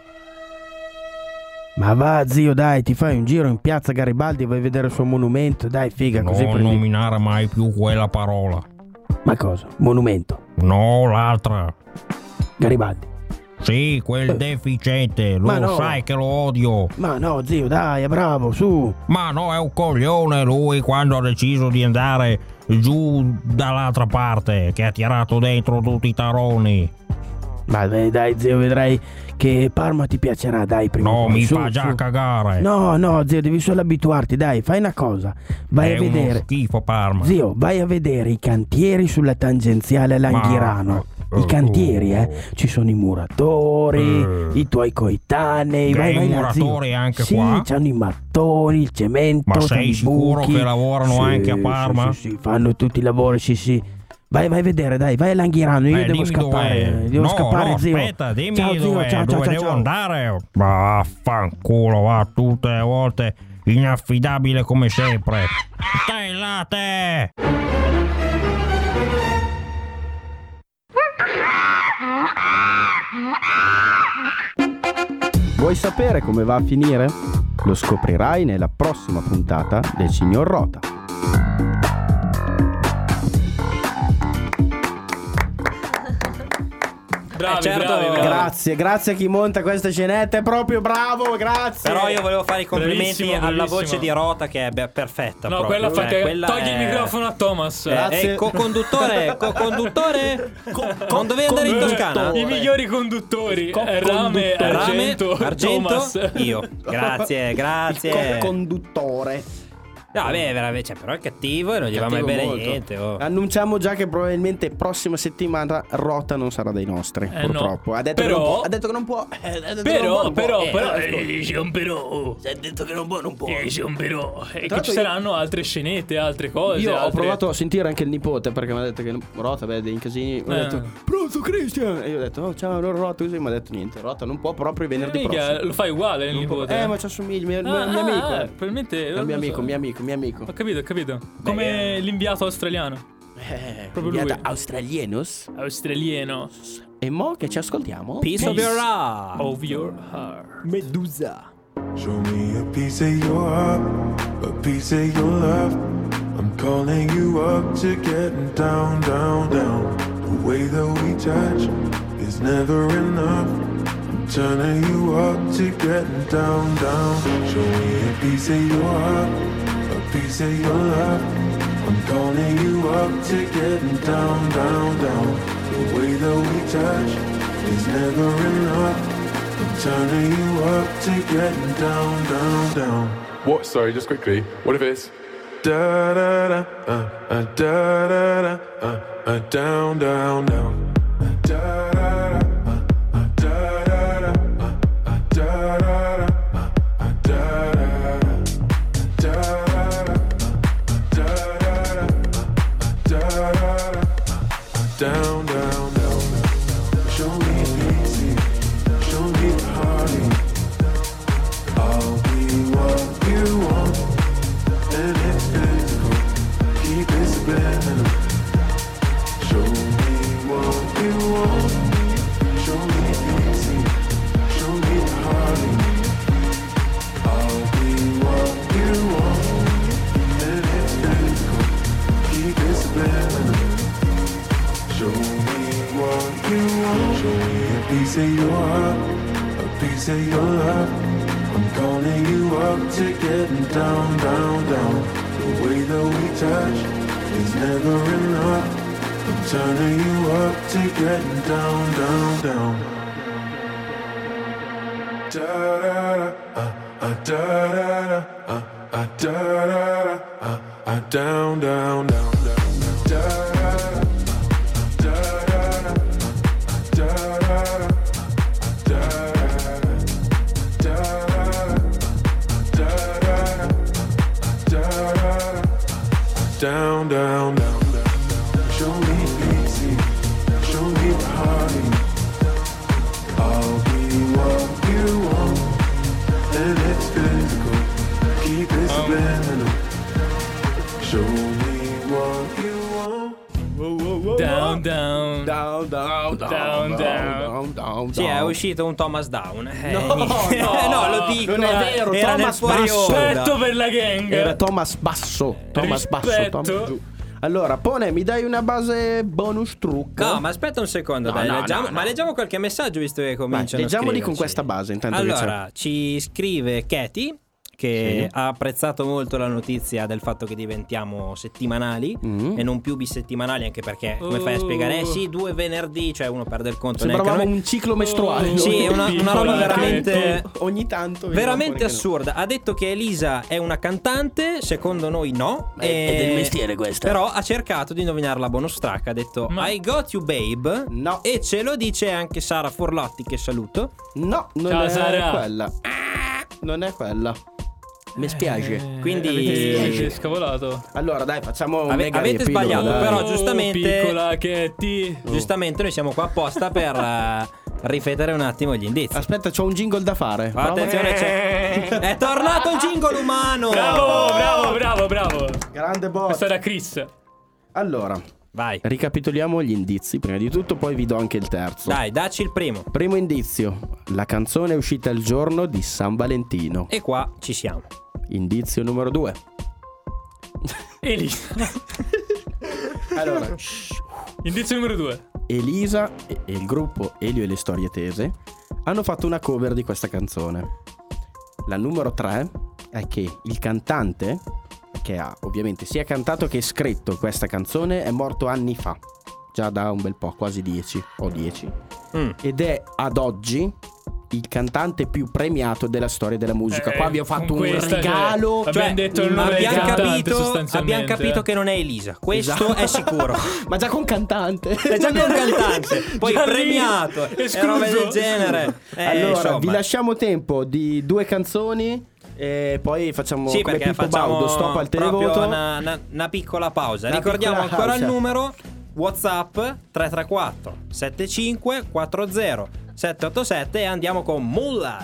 Ma va, zio, dai, ti fai un giro in piazza Garibaldi e vai a vedere il suo monumento, dai, figa, così non prendi... nominare mai più quella parola. Ma cosa? Monumento? No, l'altra. Garibaldi? Sì, quel deficiente, lo sai che lo odio. Ma no, zio, dai, è bravo, su. Ma no, è un coglione lui quando ha deciso di andare giù dall'altra parte, che ha tirato dentro tutti i taroni. Ma dai, zio, vedrai che Parma ti piacerà, dai, prima. No, mi fa già cagare. No, zio, devi solo abituarti, dai, fai una cosa. Vai a vedere. È uno schifo Parma. Zio, vai a vedere i cantieri sulla tangenziale Langhirano. I cantieri, ci sono i muratori, i tuoi coetanei. Vai, i muratori zio. Anche sì, qua? C'hanno i mattoni, il cemento. Ma sei sicuro buchi. che lavorano anche a Parma? Sì, fanno tutti i lavori, sì. Vai a vedere, dai, vai a Langhirano, io devo scappare. Devo scappare, zio. Aspetta, dimmi ciao, zio, ciao, dove devo andare. Vaffanculo, va, tutte le volte inaffidabile come sempre. Stai là te! Vuoi sapere come va a finire? Lo scoprirai nella prossima puntata del Signor Rota. Bravi, certo, bravi. Grazie a chi monta queste scenette, è proprio bravo, grazie. Però io volevo fare i complimenti Bravissimo, alla bravissimo. voce di Rota che è perfetta. No, proprio. quella fate. Quella Togli è... il microfono a Thomas. Grazie. Co-conduttore. Non dovevi andare in Toscana? I migliori conduttori. Rame, Argento, Thomas. Io. Grazie. Conduttore. No, vabbè, veramente, però è cattivo e non gli va mai bene niente. Annunciamo già che probabilmente prossima settimana Rota non sarà dei nostri, purtroppo. No. Ha detto che non può. Però. Dice un però. Si è detto che non può. Dice un però. E che ci saranno altre scenette, altre cose. Io ho provato a sentire anche il nipote perché mi ha detto che Rota vede in casini. Mi ha detto pronto Christian. E io ho detto oh, ciao Rota, così mi ha detto niente. Rota non può proprio venerdì prossimo. Lo fai uguale il nipote. Ma ci assomiglia mio amico. Probabilmente. Mio amico. Ho capito. Come l'inviato australiano. Proprio lui. Australianos. E mo che ci ascoltiamo? Piece of your heart. Of your heart. Medusa. Show me a piece of your heart, a piece of your love. I'm calling you up to getting down. The way that we touch is never enough. I'm turning you up to getting down. Show me a piece of your heart, a piece of your love. I'm calling you up to getting down. The way that we touch is never enough. I'm turning you up to getting down. What? Sorry, just quickly. What if it's Da da da, da da da, down. Da da da, da da da, down. Show me easy, show me party. I'll piece of your heart, a piece of your love. I'm calling you up to getting down, down, down. The way that we touch is never enough. I'm turning you up to getting down, down, down. Da da da, da da da, down, down, down, down. Da da down, down, down, down. Show me easy, show me party. I'll be what you want, and it's physical. Keep it subliminal. Show me what you want. Down, down, down, down, down, down, down. Sì, è uscito un Thomas Down. No, lo dico. non è vero, era nel Thomas fuori Basso. onda. Rispetto per la gang. Era Thomas Basso. Thomas Basso. Rispetto. Thomas giù. Allora, Pone, mi dai una base bonus trucco? No, ma aspetta un secondo, No, dai, no, leggiamo, no. ma leggiamo qualche messaggio visto che cominciano. Leggiamoli a con scriverci. questa base intanto. che Allora, ci scrive Katie che Sì. ha apprezzato molto la notizia del fatto che diventiamo settimanali e non più bisettimanali, anche perché come fai a spiegare? Sì, 2 venerdì, cioè uno perde il conto. Sembravamo un ciclo mestruale. Sì, è una roba veramente ogni tanto veramente assurda. Ha detto che Elisa è una cantante, secondo noi no. È del mestiere questa. Però ha cercato di indovinare la bonus track. Ha detto I got you babe. No. E ce lo dice anche Sara Forlotti, che saluto. No, non Ciao, è Sara. quella. Non è quella. Mi spiace. Quindi Avete scavolato. Allora, dai, facciamo un mega avete riepilogo, sbagliato, dai. però giustamente Piccola Katie. giustamente noi siamo qua apposta per ripetere un attimo gli indizi. Aspetta, c'ho un jingle da fare. Attenzione, è tornato il jingle umano. Bravo. Grande bot. Questa era Chris. Allora, Vai. ricapitoliamo gli indizi prima di tutto, poi vi do anche il terzo. Dai, dacci il primo. Primo indizio: la canzone è uscita il giorno di San Valentino. E qua ci siamo. Indizio numero 2. Elisa. Allora, Indizio numero 2. Elisa e il gruppo Elio e le Storie Tese hanno fatto una cover di questa canzone. La numero 3 è che il cantante, che ha ovviamente sia cantato che scritto questa canzone, è morto anni fa, già da un bel po', quasi 10 o 10, ed è ad oggi il cantante più premiato della storia della musica. Qua vi ho fatto un regalo. Abbiamo detto il nome del cantante, sostanzialmente. Abbiamo capito che non è Elisa. Questo Esatto. è sicuro. Ma già con cantante. È già con cantante. Poi Già lì, premiato. E robe del genere. Allora, insomma. vi lasciamo tempo di 2 canzoni e poi facciamo Sì, come perché Pippo facciamo Baudo, stop al proprio televoto. una piccola pausa. Una Ricordiamo piccola ancora il pausa. numero WhatsApp 334 75 40 787 e andiamo con Moonlight.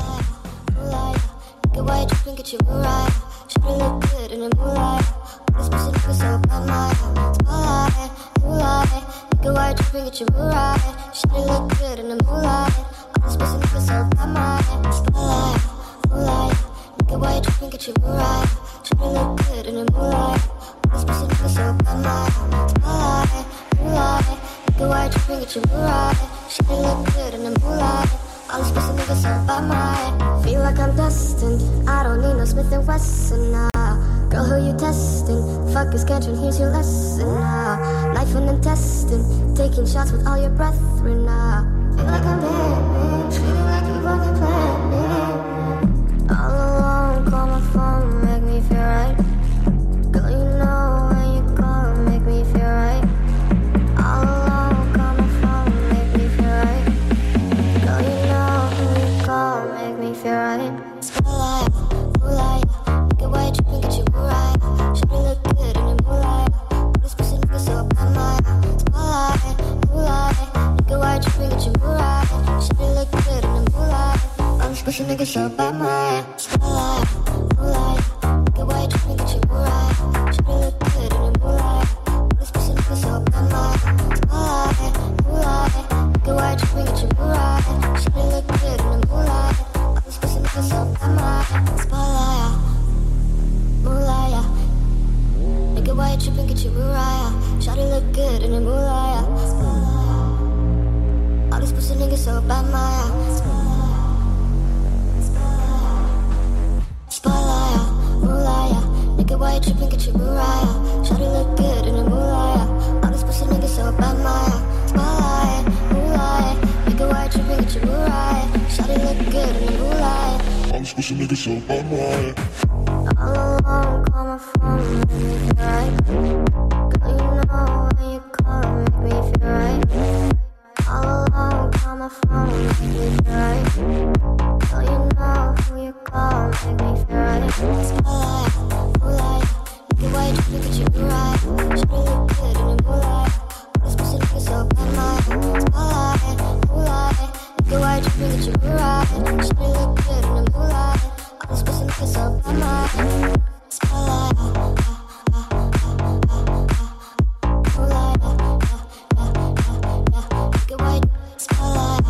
Get white, drink it, you right. Should look good in the moonlight. This pussy nigga so bad, my spotlight, moonlight. Get white, drink it, you right. Should look good in the moonlight. This pussy nigga so bad, my spotlight, moonlight. Get white, drink it, you right. Should look good in the moonlight. This pussy nigga so bad, my spotlight, moonlight. Get white, drink it, you right. Should look good in the moonlight. All these pussy niggas so bad, my feel like I'm destined. I don't need no Smith & Wesson now. Girl, who you testing? Fuck is catching, here's your lesson now. Knife and intestine, taking shots with all your brethren now. Feel like I'm dead, feeling like you fucking planned me. All alone, call my phone, make me feel right. Girl, you know when you call, make me feel right. All alone, call my phone, make me feel right. Girl, you know when you call, make me feel right. Spotlight, moonlight, get white, you can get you right. Should look good in the moonlight. This pussy nigga so bad, my spotlight, moonlight, get white, you can get you right. Should look good in the moonlight. All this pussy nigga so bad, my spotlight, moonlight, get white, you can get you right. Should look good in the moonlight. This pussy nigga so bad, my spotlight, moonlight, get white, you can get you right. Should look good in the moonlight. All this pussy nigga so bad, my spotlight, moonlight. Nigga, why you tripping, get you Mariah? Shawty look good in the moonlight. All these pussy niggas so bad, my Spotlight, moonlight, nigga, why you tripping, get your Mariah. Shawty look good in the moonlight. All these pussy niggas so bad, my Spotlight, moonlight, nigga, why you tripping, get your Mariah. Shawty look good in the moonlight. All these pussy niggas so bad, my All alone, call my phone, make me feel right. Girl, you know when you call, make me feel right. All alone, call my phone, make me feel right. Girl, you know who you call, make me feel right. Spotlight, moonlight, nigga, why you tripping, get you right. Shawty look good in the moonlight. All these pussy niggas so bad, my Spotlight, moonlight, nigga, why you tripping, get you right. Shawty look good in the moonlight. All these pussy niggas so bad, my Spotlight, moonlight, nigga, why you Spotlight,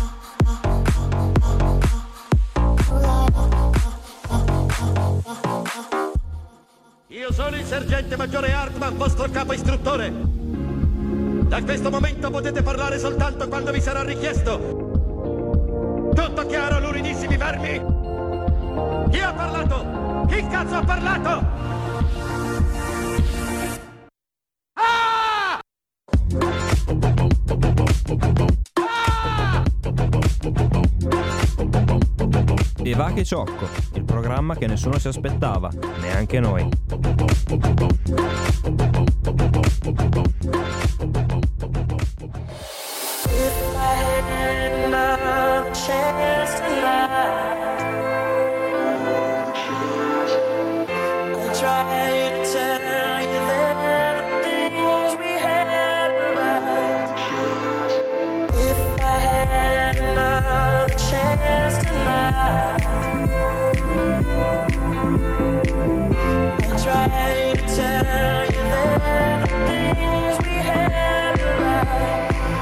Io sono il sergente maggiore Hartman, vostro capo istruttore. Da questo momento potete parlare soltanto quando vi sarà richiesto. Tutto chiaro, luridissimi vermi? Chi ha parlato? Chi cazzo ha parlato? Ah! E va che ciocco, il programma che nessuno si aspettava, neanche noi. If I had another chance tonight, I'd try to tell you that the things we had were right. If I had another chance tonight, I'd try to tell you that the things we had were right.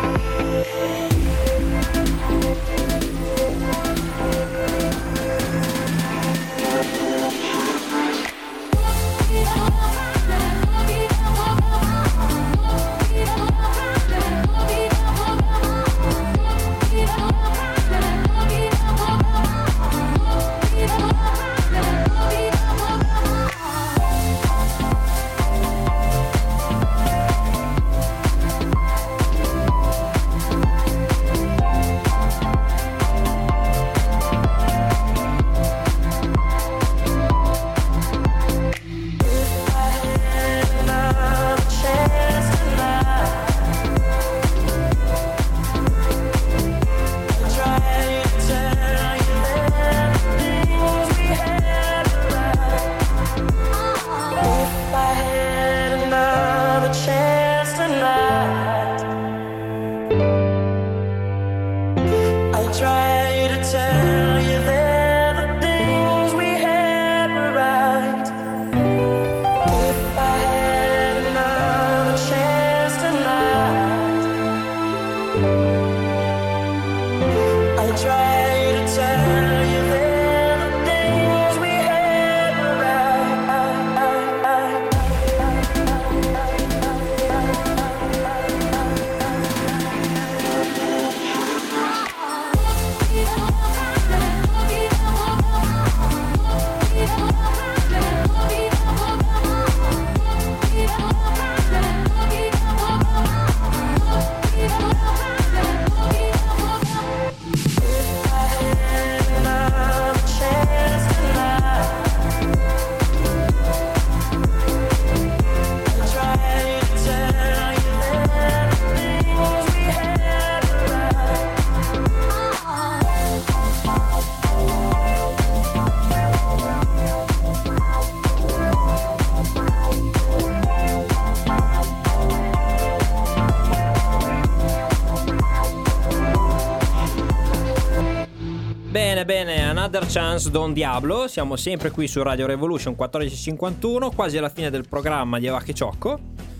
Bene, Another Chance Don Diablo. Siamo sempre qui su Radio Revolution 1451, quasi alla fine del programma di Eva che ciocco.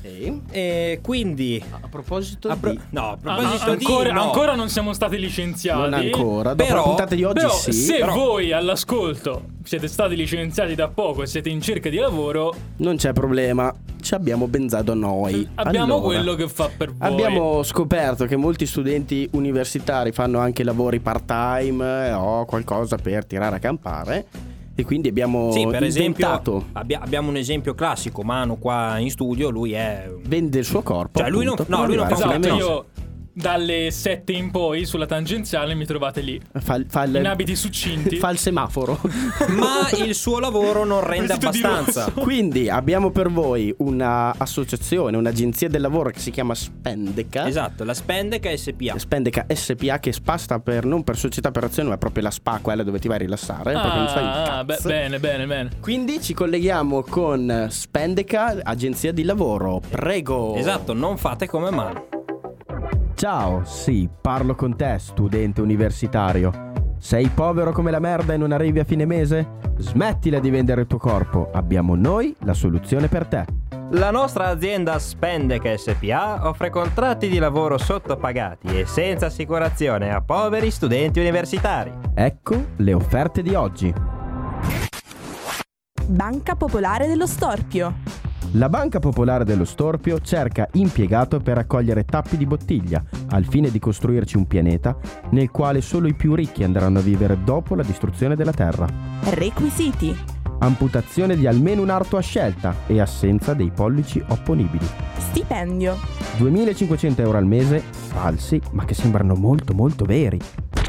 Sì. E quindi a proposito di... No, a proposito ancora non siamo stati licenziati. Non ancora, dopo Però- la puntata di oggi Però sì. se Però voi all'ascolto siete stati licenziati da poco e siete in cerca di lavoro, non c'è problema, ci abbiamo pensato noi. abbiamo Allora, quello che fa per voi. abbiamo scoperto che molti studenti universitari fanno anche lavori part-time o qualcosa per tirare a campare. E quindi abbiamo Sì, per esempio inventato. abbiamo un esempio classico. Manu qua in studio, lui vende il suo corpo. Cioè, lui non- appunto, no, per lui non arrivare fa fino a una mezzo. Io dalle 7 in poi sulla tangenziale mi trovate lì in abiti succinti. Fa il semaforo. Ma il suo lavoro non rende Vestito di abbastanza. Quindi abbiamo per voi una associazione, un'agenzia del lavoro che si chiama Spendeca. Esatto, la Spendeca SPA. Spendeca SPA, che spasta non per società per azione, ma proprio la SPA, quella dove ti vai a rilassare. Perché non fai un cazzo. Bene. Quindi ci colleghiamo con Spendeca, agenzia di lavoro. Prego. Esatto, non fate come Manu. Ciao, sì, parlo con te, studente universitario. Sei povero come la merda e non arrivi a fine mese? Smettila di vendere il tuo corpo, abbiamo noi la soluzione per te. La nostra azienda Spendeca SPA offre contratti di lavoro sottopagati e senza assicurazione a poveri studenti universitari. Ecco le offerte di oggi. Banca Popolare dello Storpio. La Banca Popolare dello Storpio cerca impiegato per raccogliere tappi di bottiglia, al fine di costruirci un pianeta nel quale solo i più ricchi andranno a vivere dopo la distruzione della Terra. Requisiti: Amputazione di almeno un arto a scelta e assenza dei pollici opponibili. stipendio, 2.500 euro al mese, falsi, ma che sembrano molto molto veri.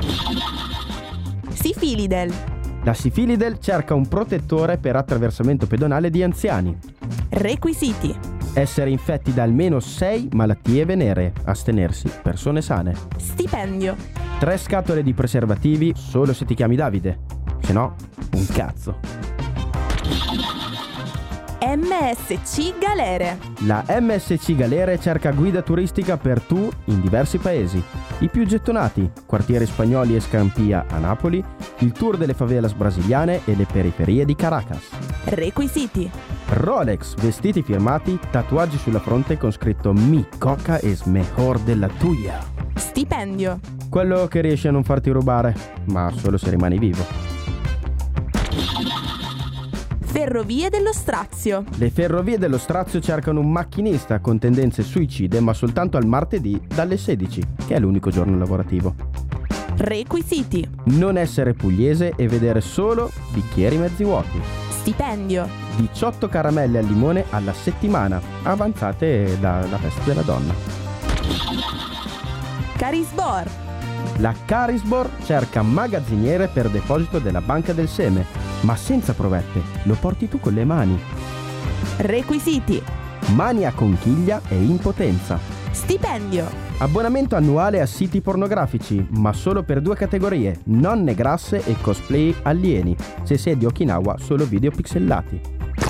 Sifilidel, La Sifilidel cerca un protettore per attraversamento pedonale di anziani. requisiti: Essere infetti da almeno 6 malattie venere. Astenersi, persone sane. stipendio, 3 scatole di preservativi solo se ti chiami Davide. Se no, un cazzo. MSC Galere, La MSC Galere cerca guida turistica per tour in diversi paesi. I più gettonati: quartieri spagnoli e Scampia a Napoli, il tour delle favelas brasiliane e le periferie di Caracas. requisiti: Rolex, vestiti firmati, tatuaggi sulla fronte con scritto Mi coca es mejor de la tuya. stipendio, Quello che riesci a non farti rubare, ma solo se rimani vivo. Ferrovie dello Strazio, Le ferrovie dello Strazio cercano un macchinista con tendenze suicide, ma soltanto al martedì dalle 16, che è l'unico giorno lavorativo. requisiti: Non essere pugliese e vedere solo bicchieri mezzi vuoti. stipendio, 18 caramelle al limone alla settimana, avanzate dalla festa della donna. Carisbor, La Carisbor cerca magazziniere per deposito della banca del seme, ma senza provette, lo porti tu con le mani. requisiti: Mani a conchiglia e impotenza. stipendio, Abbonamento annuale a siti pornografici, ma solo per 2 categorie: nonne grasse e cosplay alieni. Se sei di Okinawa, solo video pixellati.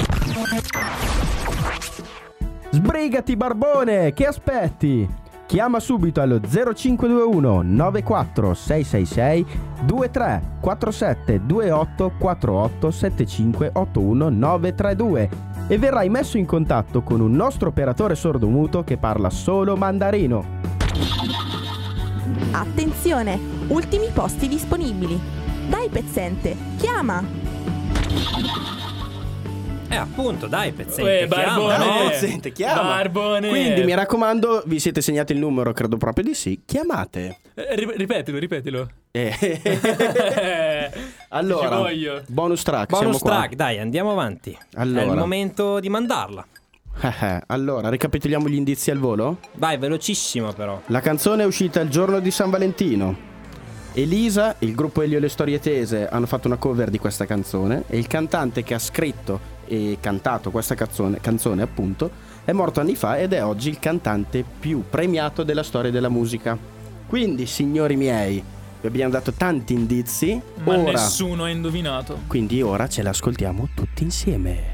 Sbrigati barbone, che aspetti? Chiama subito allo 0521 94 666 23 47 28 48 75 81 932 e verrai messo in contatto con un nostro operatore sordomuto che parla solo mandarino. attenzione, ultimi posti disponibili. Dai pezzente, chiama! Appunto, dai, pezzente, Barbone. chiama, no? Pezzente, chiama. Barbone. Quindi mi raccomando, vi siete segnati il numero? Credo proprio di sì. Chiamate. Ripetilo. Allora, Ci voglio. bonus track. Bonus siamo qua. track, dai, andiamo avanti. Allora. È il momento di mandarla. Allora, ricapitoliamo gli indizi al volo? Vai, velocissimo però. La canzone è uscita il giorno di San Valentino. Elisa, il gruppo Elio e le Storie Tese hanno fatto una cover di questa canzone e il cantante che ha scritto e cantato questa canzone appunto è morto anni fa ed è oggi il cantante più premiato della storia della musica. Quindi, signori miei, vi abbiamo dato tanti indizi, Ma ora, nessuno ha indovinato. quindi ora ce l'ascoltiamo tutti insieme.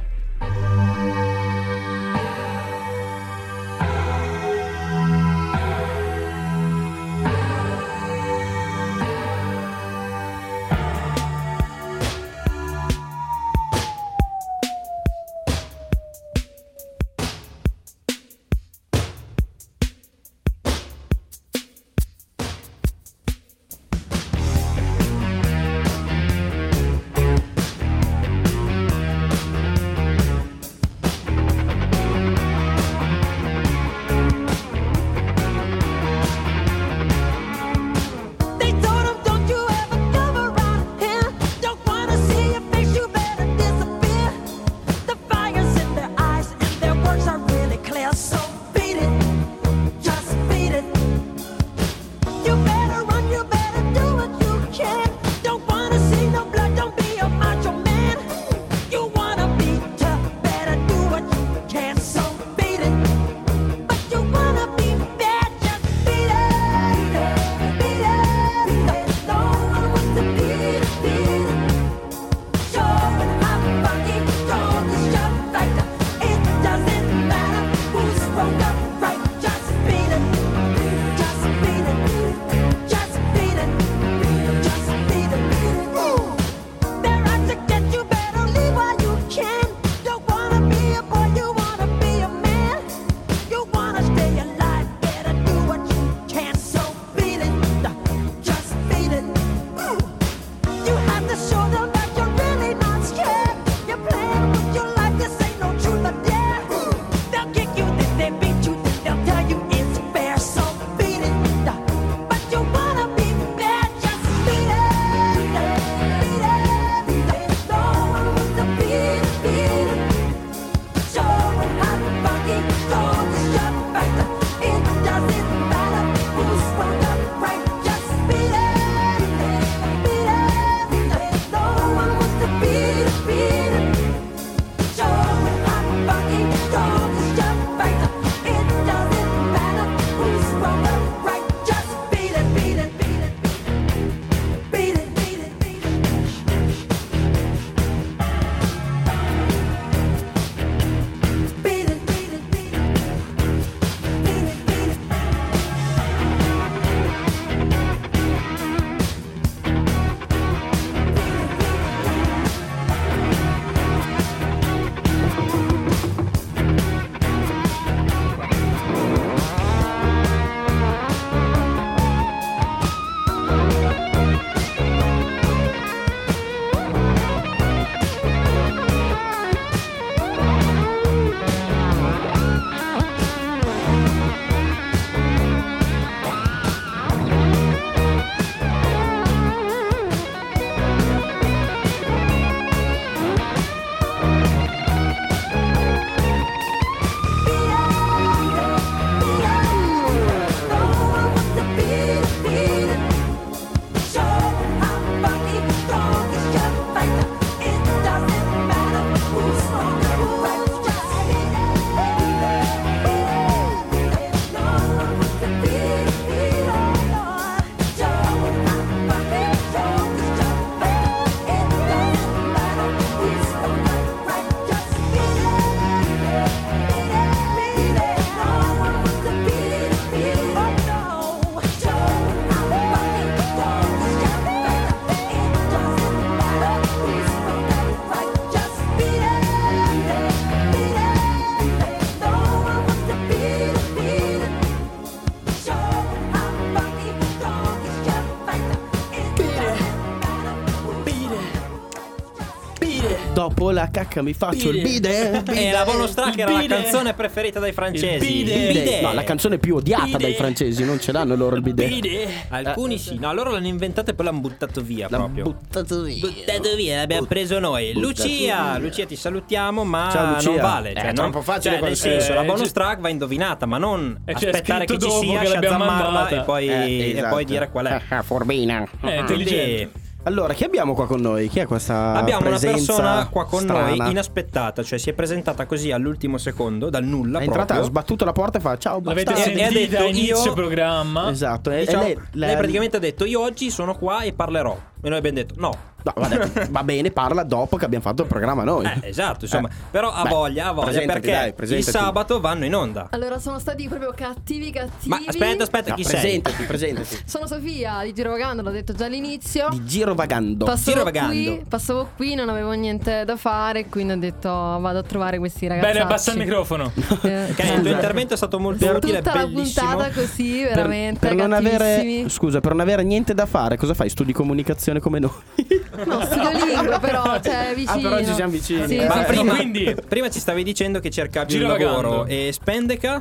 dopo la cacca mi faccio il bidet. E la bonus track era la canzone preferita dai francesi. Il bidet. No, la canzone più odiata dai francesi, non ce l'hanno loro il bidet. Alcuni sì, no, loro l'hanno inventata e poi l'hanno buttato via proprio. Buttato via, l'abbiamo preso noi. Lucia, ti salutiamo, ma ciao, Lucia. non vale. È troppo facile, nel senso, la bonus track va indovinata, ma non aspettare che ci sia, shazammarla e poi dire qual è. Forbina. Quindi allora, chi abbiamo qua con noi? Chi è questa abbiamo una presenza persona qua con strana? noi inaspettata, cioè si è presentata così all'ultimo secondo, dal nulla. È entrata, proprio. ha sbattuto la porta e fa ciao. L'avete bastardi. sentita a inizio io- programma. Esatto. Diciamo, lei praticamente ha detto io oggi sono qua e parlerò. E noi abbiamo detto no. No, va bene, parla dopo che abbiamo fatto il programma noi. Esatto, insomma. Però ha voglia presentati, perché dai, il presentati. sabato vanno in onda. Allora sono stati proprio cattivi. Ma aspetta, chi sei? Presentati. Sono Sofia di Girovagando, l'ho detto già all'inizio. Di Girovagando. Passavo qui, non avevo niente da fare, quindi ho detto vado a trovare questi ragazzi. Bene, abbassa il microfono. Ok, il tuo intervento è stato molto utile, tutta la bellissimo. puntata così, veramente per non cattivissimi. per non avere niente da fare, cosa fai? Studi comunicazione come noi? No, studio lingua però, cioè vicino. però ci siamo vicini. Sì, Ma sì. prima ci stavi dicendo che cercavi un Girovagando. lavoro. E Spendeca?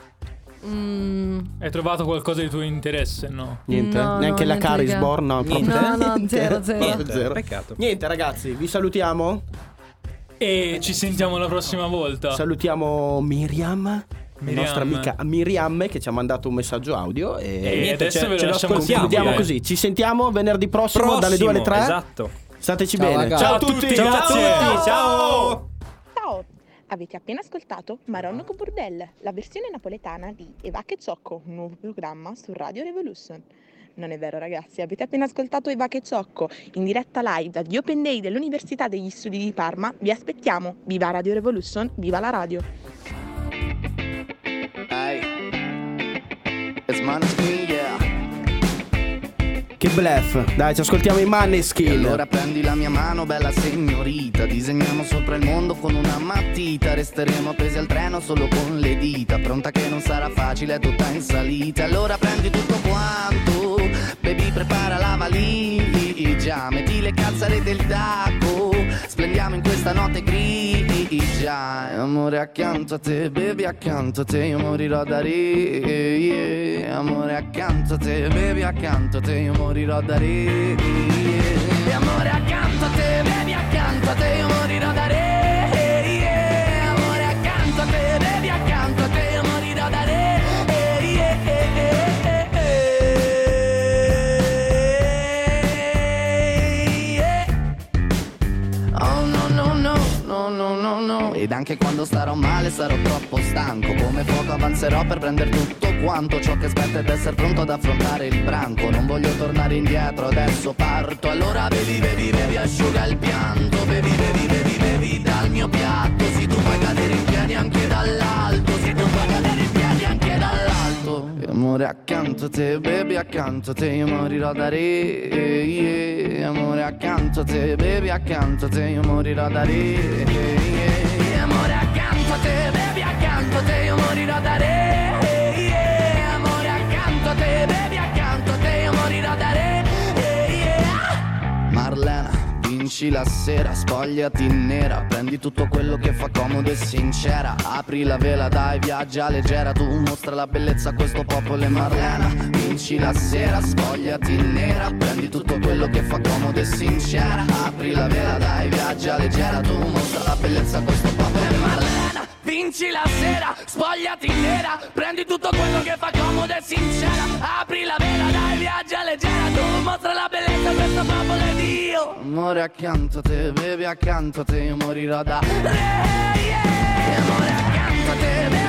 Hai trovato qualcosa di tuo interesse, no? Niente, No, neanche la niente Carisborn, no, Niente. proprio No, niente. zero. Zero. Peccato. Niente, ragazzi, vi salutiamo. E ci sentiamo la prossima volta. Salutiamo Miriam. La nostra amica Miriam che ci ha mandato un messaggio audio E niente, adesso ce ve lo lo lasciamo concludiamo così. così. Ci sentiamo venerdì prossimo dalle 2 alle 3. Esatto. Stateci Ciao, bene. ragazzi. Ciao a tutti. Ciao a Grazie. tutti, ciao. Ciao! Avete appena ascoltato Maronno con Burdel, la versione napoletana di Eva che Ciocco, un nuovo programma su Radio Revolution. Non è vero ragazzi, avete appena ascoltato Eva che Ciocco in diretta live dagli Open Day dell'Università degli Studi di Parma. Vi aspettiamo, viva Radio Revolution, viva la radio! Che bluff. Dai, ci ascoltiamo i Maneskin. Allora prendi la mia mano, bella signorita, disegniamo sopra il mondo con una matita, resteremo appesi al treno solo con le dita, pronta che non sarà facile, è tutta in salita. Allora prendi tutto quanto, baby prepara la valigia, metti le calzarete e il tacco, splendiamo in questa notte grigia. Amore accanto a te, baby accanto a te, io morirò da re. Amore accanto a te, baby accanto a te, io morirò da re. Amore accanto a te, baby accanto a te, io morirò da re. Amore accanto a te, baby accanto a te, io morirò da re. Oh no no no, no no no no. Ed anche quando starò male sarò troppo stanco, come fuoco avanzerò per prendere tutto quanto ciò che aspetta ed essere pronto ad affrontare il branco. Non voglio tornare indietro, adesso parto. Allora bevi, bevi, bevi, asciuga il pianto. Bevi, bevi, bevi, bevi dal mio piatto. Sì, tu puoi cadere in piedi anche dall'alto. Sì, tu puoi cadere in piedi anche dall'alto. E amore accanto a te, baby accanto a te, io morirò da re. Amore accanto a te, baby accanto a te, io morirò da re. Amore accanto a te, baby accanto a te, io morirò da re. Amore accanto a te, baby accanto a te, io morirò da re. Marlena, vinci la sera, spogliati in nera, prendi tutto quello che fa comodo e sincera, apri la vela, dai, viaggia leggera, tu mostra la bellezza a questo popolo. E Marlena, vinci la sera, spogliati in nera, prendi tutto quello che fa comodo e sincera, apri la vela, dai, viaggia leggera, tu mostra la bellezza a questo popolo. E Marlena, vinci la sera, spogliati in nera, prendi tutto quello che fa comodo e sincera, apri la vela, dai, viaggia leggera, tu mostra la bellezza a questo popolo ed io. Amore accanto a te, bevi accanto a te, io morirò da re. Amore accanto a te, bevi